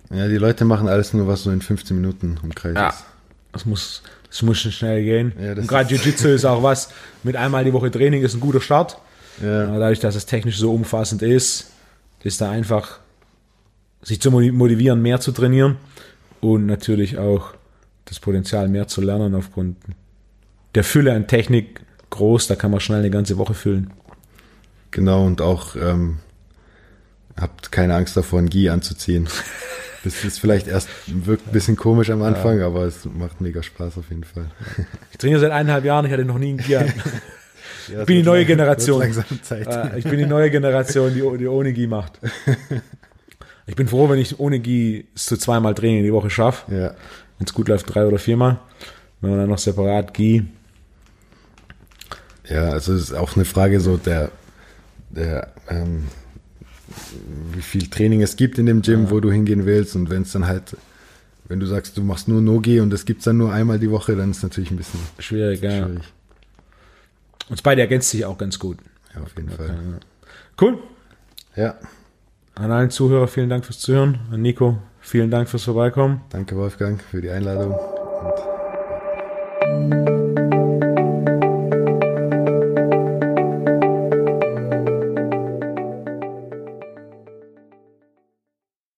Ja, die Leute machen alles nur, was so in 15 Minuten Umkreis ist. Das muss schon schnell gehen. Ja, und gerade Jiu-Jitsu ist auch was, mit einmal die Woche Training ist ein guter Start. Ja. Dadurch, dass es technisch so umfassend ist da einfach sich zu motivieren, mehr zu trainieren und natürlich auch das Potenzial mehr zu lernen aufgrund der Fülle an Technik groß, da kann man schnell eine ganze Woche füllen. Genau, und auch habt keine Angst davor, ein Gi anzuziehen. Das ist vielleicht wirkt ein bisschen komisch am Anfang, aber es macht mega Spaß auf jeden Fall. Ich trainiere seit 1,5 Jahren, ich hatte noch nie ein Gi an. Ja, Ich bin die neue Generation. Langsam Zeit. Ich bin die neue Generation, die ohne Gi macht. Ich bin froh, wenn ich ohne Gi es zu 2-mal Training die Woche schaffe. Ja. Wenn es gut läuft, 3 oder 4-mal. Wenn man dann noch separat Gi. Ja, also es ist auch eine Frage so wie viel Training es gibt in dem Gym, wo du hingehen willst, und wenn es dann halt, wenn du sagst, du machst nur No-Gi und es gibt es dann nur einmal die Woche, dann ist es natürlich ein bisschen schwierig. Uns beide ergänzt sich auch ganz gut. Ja, auf jeden Fall. Cool. Ja. An allen Zuhörer vielen Dank fürs Zuhören. An Nico, vielen Dank fürs Vorbeikommen. Danke, Wolfgang, für die Einladung. Und